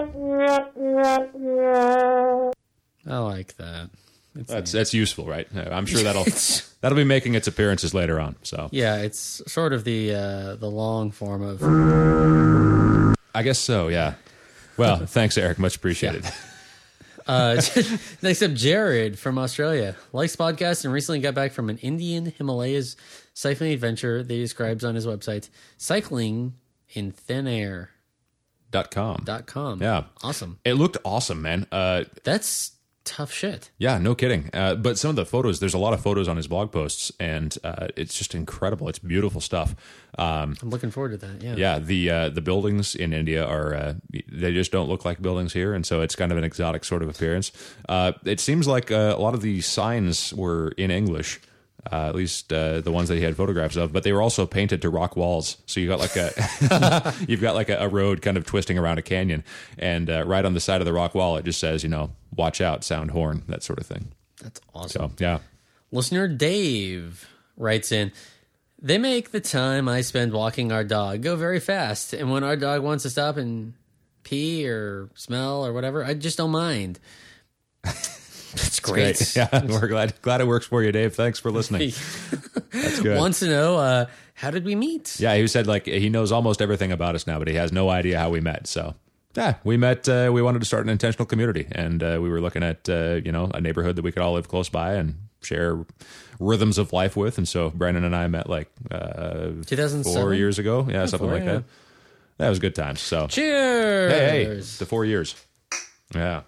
I like that. That's useful, right? I'm sure that'll be making its appearances later on. So yeah, it's sort of the long form of... I guess so, yeah. Well, thanks, Eric. Much appreciated. Next up, Jared from Australia. Likes podcasts and recently got back from an Indian Himalayas cycling adventure that he describes on his website, Cycling in Thin Air. .com. Yeah. Awesome. It looked awesome, man. That's tough shit. Yeah, no kidding. But some of the photos, there's a lot of photos on his blog posts, and it's just incredible. It's beautiful stuff. I'm looking forward to that, yeah. Yeah, the buildings in India are, they just don't look like buildings here, and so it's kind of an exotic sort of appearance. It seems like a lot of the signs were in English. At least the ones that he had photographs of, but they were also painted to rock walls. So you got like you've got like a road kind of twisting around a canyon, and right on the side of the rock wall, it just says, watch out, sound horn, that sort of thing. That's awesome. So, yeah. Listener Dave writes in, they make the time I spend walking our dog go very fast, and when our dog wants to stop and pee or smell or whatever, I just don't mind. That's great. Yeah, we're glad it works for you, Dave. Thanks for listening. That's good. Wants to know, how did we meet? Yeah, he said he knows almost everything about us now, but he has no idea how we met. So, yeah, we met. We wanted to start an intentional community, and we were looking at a neighborhood that we could all live close by and share rhythms of life with. And so Brandon and I met 2007? 4 years ago. Yeah, something like that. That was good times. So cheers. Hey, the 4 years. Yeah.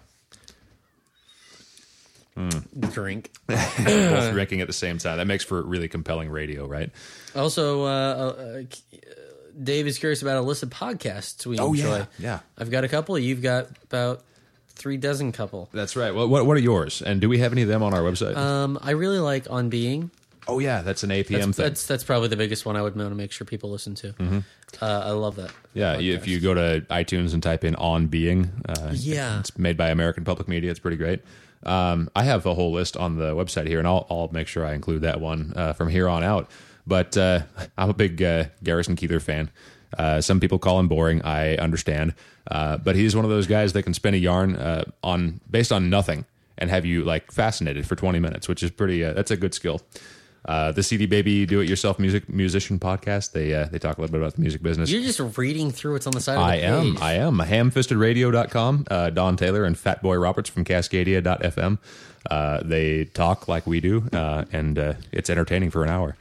Drink. Both drinking at the same time. That makes for really compelling radio, right? Also, Dave is curious about a list of podcasts we enjoy. Yeah. I've got a couple. You've got about 36 couple. That's right. Well, what are yours? And do we have any of them on our website? I really like On Being. Oh yeah, that's an APM thing. That's probably the biggest one I would want to make sure people listen to. Mm-hmm. I love that. Yeah, if you go to iTunes and type in On Being, yeah, it's made by American Public Media. It's pretty great. I have a whole list on the website here, and I'll make sure I include that one from here on out. But I'm a big Garrison Keillor fan. Some people call him boring. I understand, but he's one of those guys that can spin a yarn based on nothing and have you like fascinated for 20 minutes, which is pretty. That's a good skill. The CD Baby Do-It-Yourself Musician podcast. They talk a little bit about the music business. You're just reading through what's on the side of the page. I am. Hamfistedradio.com. Don Taylor and Fatboy Roberts from Cascadia.fm. They talk like we do, and it's entertaining for an hour.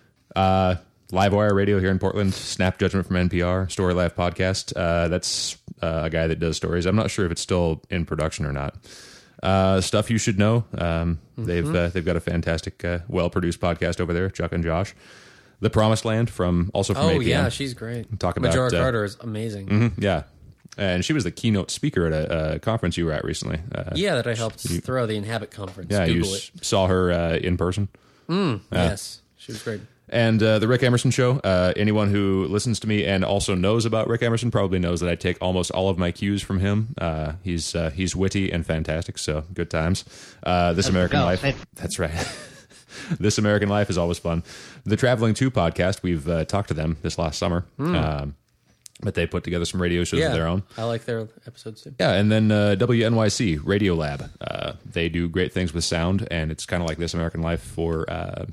Livewire Radio here in Portland. Snap Judgment from NPR. Story Life Podcast. That's a guy that does stories. I'm not sure if it's still in production or not. Stuff You Should Know. They've got a fantastic, well-produced podcast over there, Chuck and Josh. The Promised Land from APM. Oh, yeah, she's great. Talk about Majora Carter is amazing. Mm-hmm, yeah. And she was the keynote speaker at a conference you were at recently. That I helped throw the Inhabit conference. Yeah, Google you it. Saw her in person. Yes, she was great. And the Rick Emerson Show. Anyone who listens to me and also knows about Rick Emerson probably knows that I take almost all of my cues from him. He's witty and fantastic, so good times. This American Life. That's right. This American Life is always fun. The Traveling 2 podcast, we've talked to them this last summer. But they put together some radio shows of their own. I like their episodes too. Yeah, and then WNYC, Radio Lab. They do great things with sound, and it's kind of like This American Life for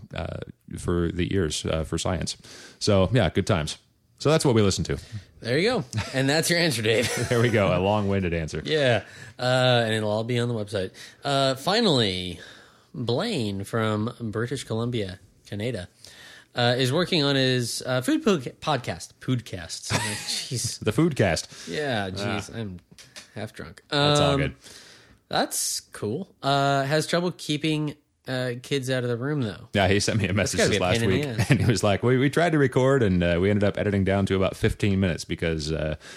the ears, for science. So, yeah, good times. So that's what we listen to. There you go. And that's your answer, Dave. There we go, a long-winded answer. Yeah, and it'll all be on the website. Finally, Blaine from British Columbia, Canada. Is working on his food podcast. Foodcasts. Jeez. The Foodcast. Yeah, jeez. I'm half drunk. That's all good. That's cool. Has trouble keeping kids out of the room, though. Yeah, he sent me a message this last week. And he was like, we tried to record, and we ended up editing down to about 15 minutes because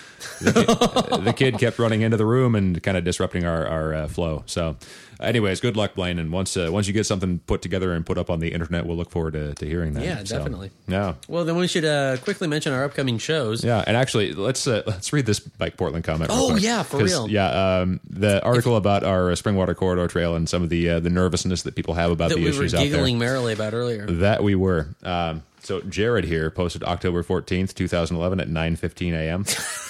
the kid kept running into the room and kind of disrupting our flow. So anyways, good luck, Blaine. And once you get something put together and put up on the internet, we'll look forward to hearing that. Yeah, definitely. Yeah. Well, then we should quickly mention our upcoming shows. Yeah, and actually, let's read this Bike Portland comment. Oh, real quick, yeah, for real. Yeah, the article about our Springwater Corridor Trail and some of the nervousness that people have about the issues out there. That we were giggling merrily about earlier. That we were. So Jared here posted October 14th, 2011 at 9:15 a.m.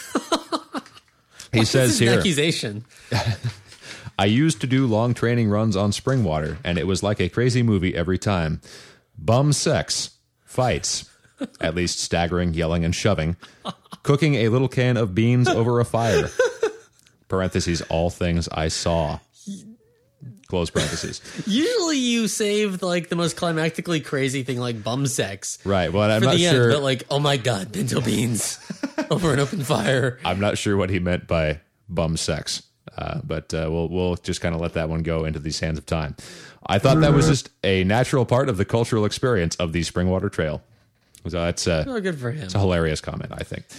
He says here, accusation. I used to do long training runs on Springwater, and it was like a crazy movie every time. Bum sex, fights, at least staggering, yelling, and shoving, cooking a little can of beans over a fire, parentheses, all things I saw, close parentheses. Usually you save like the most climactically crazy thing like bum sex. Right, well, I'm not sure. End, but like, oh my God, pinto beans over an open fire. I'm not sure what he meant by bum sex. But we'll just kind of let that one go into the sands of time. I thought that was just a natural part of the cultural experience of the Springwater Trail. So that's good for him. It's a hilarious comment, I think.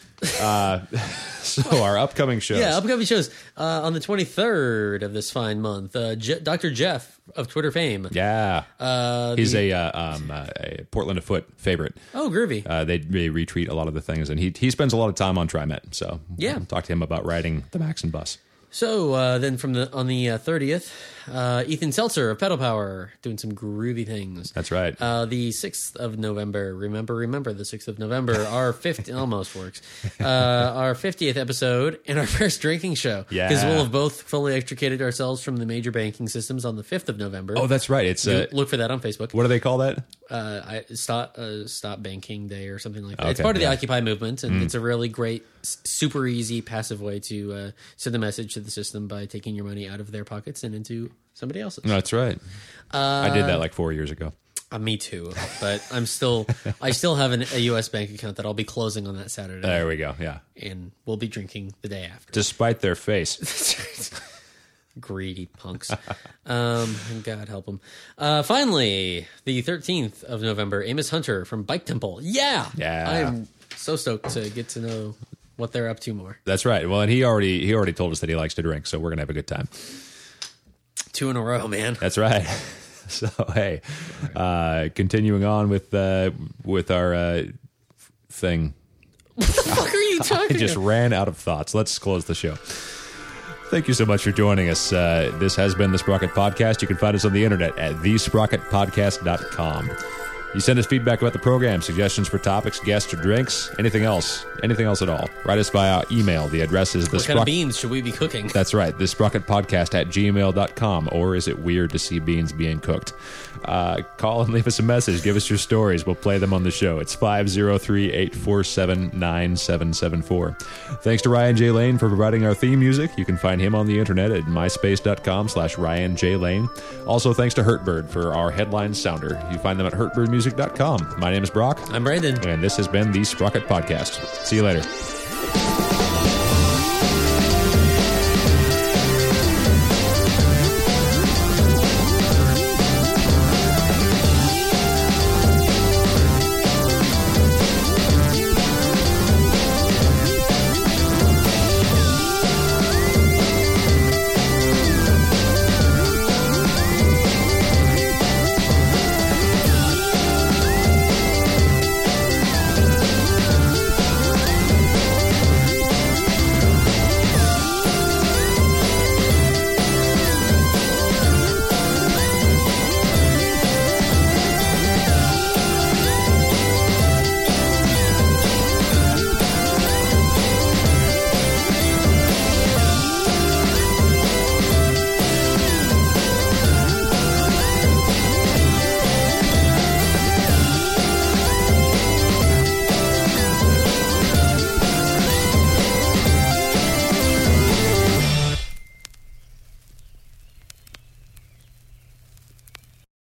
So our upcoming shows. Yeah, upcoming shows. On the 23rd of this fine month, Dr. Jeff of Twitter fame. Yeah. He's a Portland Afoot favorite. Oh, groovy. They retweet a lot of the things, and he spends a lot of time on TriMet. So yeah, talk to him about riding the Maxon bus. So then on the 30th, Ethan Seltzer of Pedal Power doing some groovy things. That's right. The 6th of November, remember the 6th of November, our 50th, almost works, our 50th episode and our first drinking show. Yeah. Because we'll have both fully extricated ourselves from the major banking systems on the 5th of November. Oh, that's right. It's look for that on Facebook. What do they call that? Stop Banking Day or something like that. Okay, it's part of the Occupy movement, and it's a really great, super easy, passive way to send a message to the system by taking your money out of their pockets and into somebody else's. That's right. I did that like 4 years ago. Me too, but I still have a U.S. bank account that I'll be closing on that Saturday. There we go. Yeah, and we'll be drinking the day after, despite their face. That's right. Greedy punks. God help them. Finally, the 13th of November, Amos Hunter from Bike Temple. Yeah. I'm so stoked to get to know what they're up to more. That's right. Well, and he already told us that he likes to drink, so we're gonna have a good time. 2 in a row, man. That's right. So, hey, continuing on with our thing. What the fuck are you talking I just about? ran out of thoughts. Let's close the show. Thank you so much for joining us. This has been the Sprocket Podcast. You can find us on the internet at thesprocketpodcast.com. You send us feedback about the program, suggestions for topics, guests, or drinks, anything else at all. Write us via email. The address is What kind of beans should we be cooking? That's right, thesprocketpodcast@gmail.com. Or is it weird to see beans being cooked? Call and leave us a message. Give us your stories. We'll play them on the show. It's 503-847-9774. Thanks to Ryan J. Lane for providing our theme music. You can find him on the internet at myspace.com/Ryan J. Lane. Also, thanks to Hurtbird for our headline sounder. You find them at hurtbirdmusic.com. My name is Brock. I'm Brandon. And this has been the Sprocket Podcast. See you later.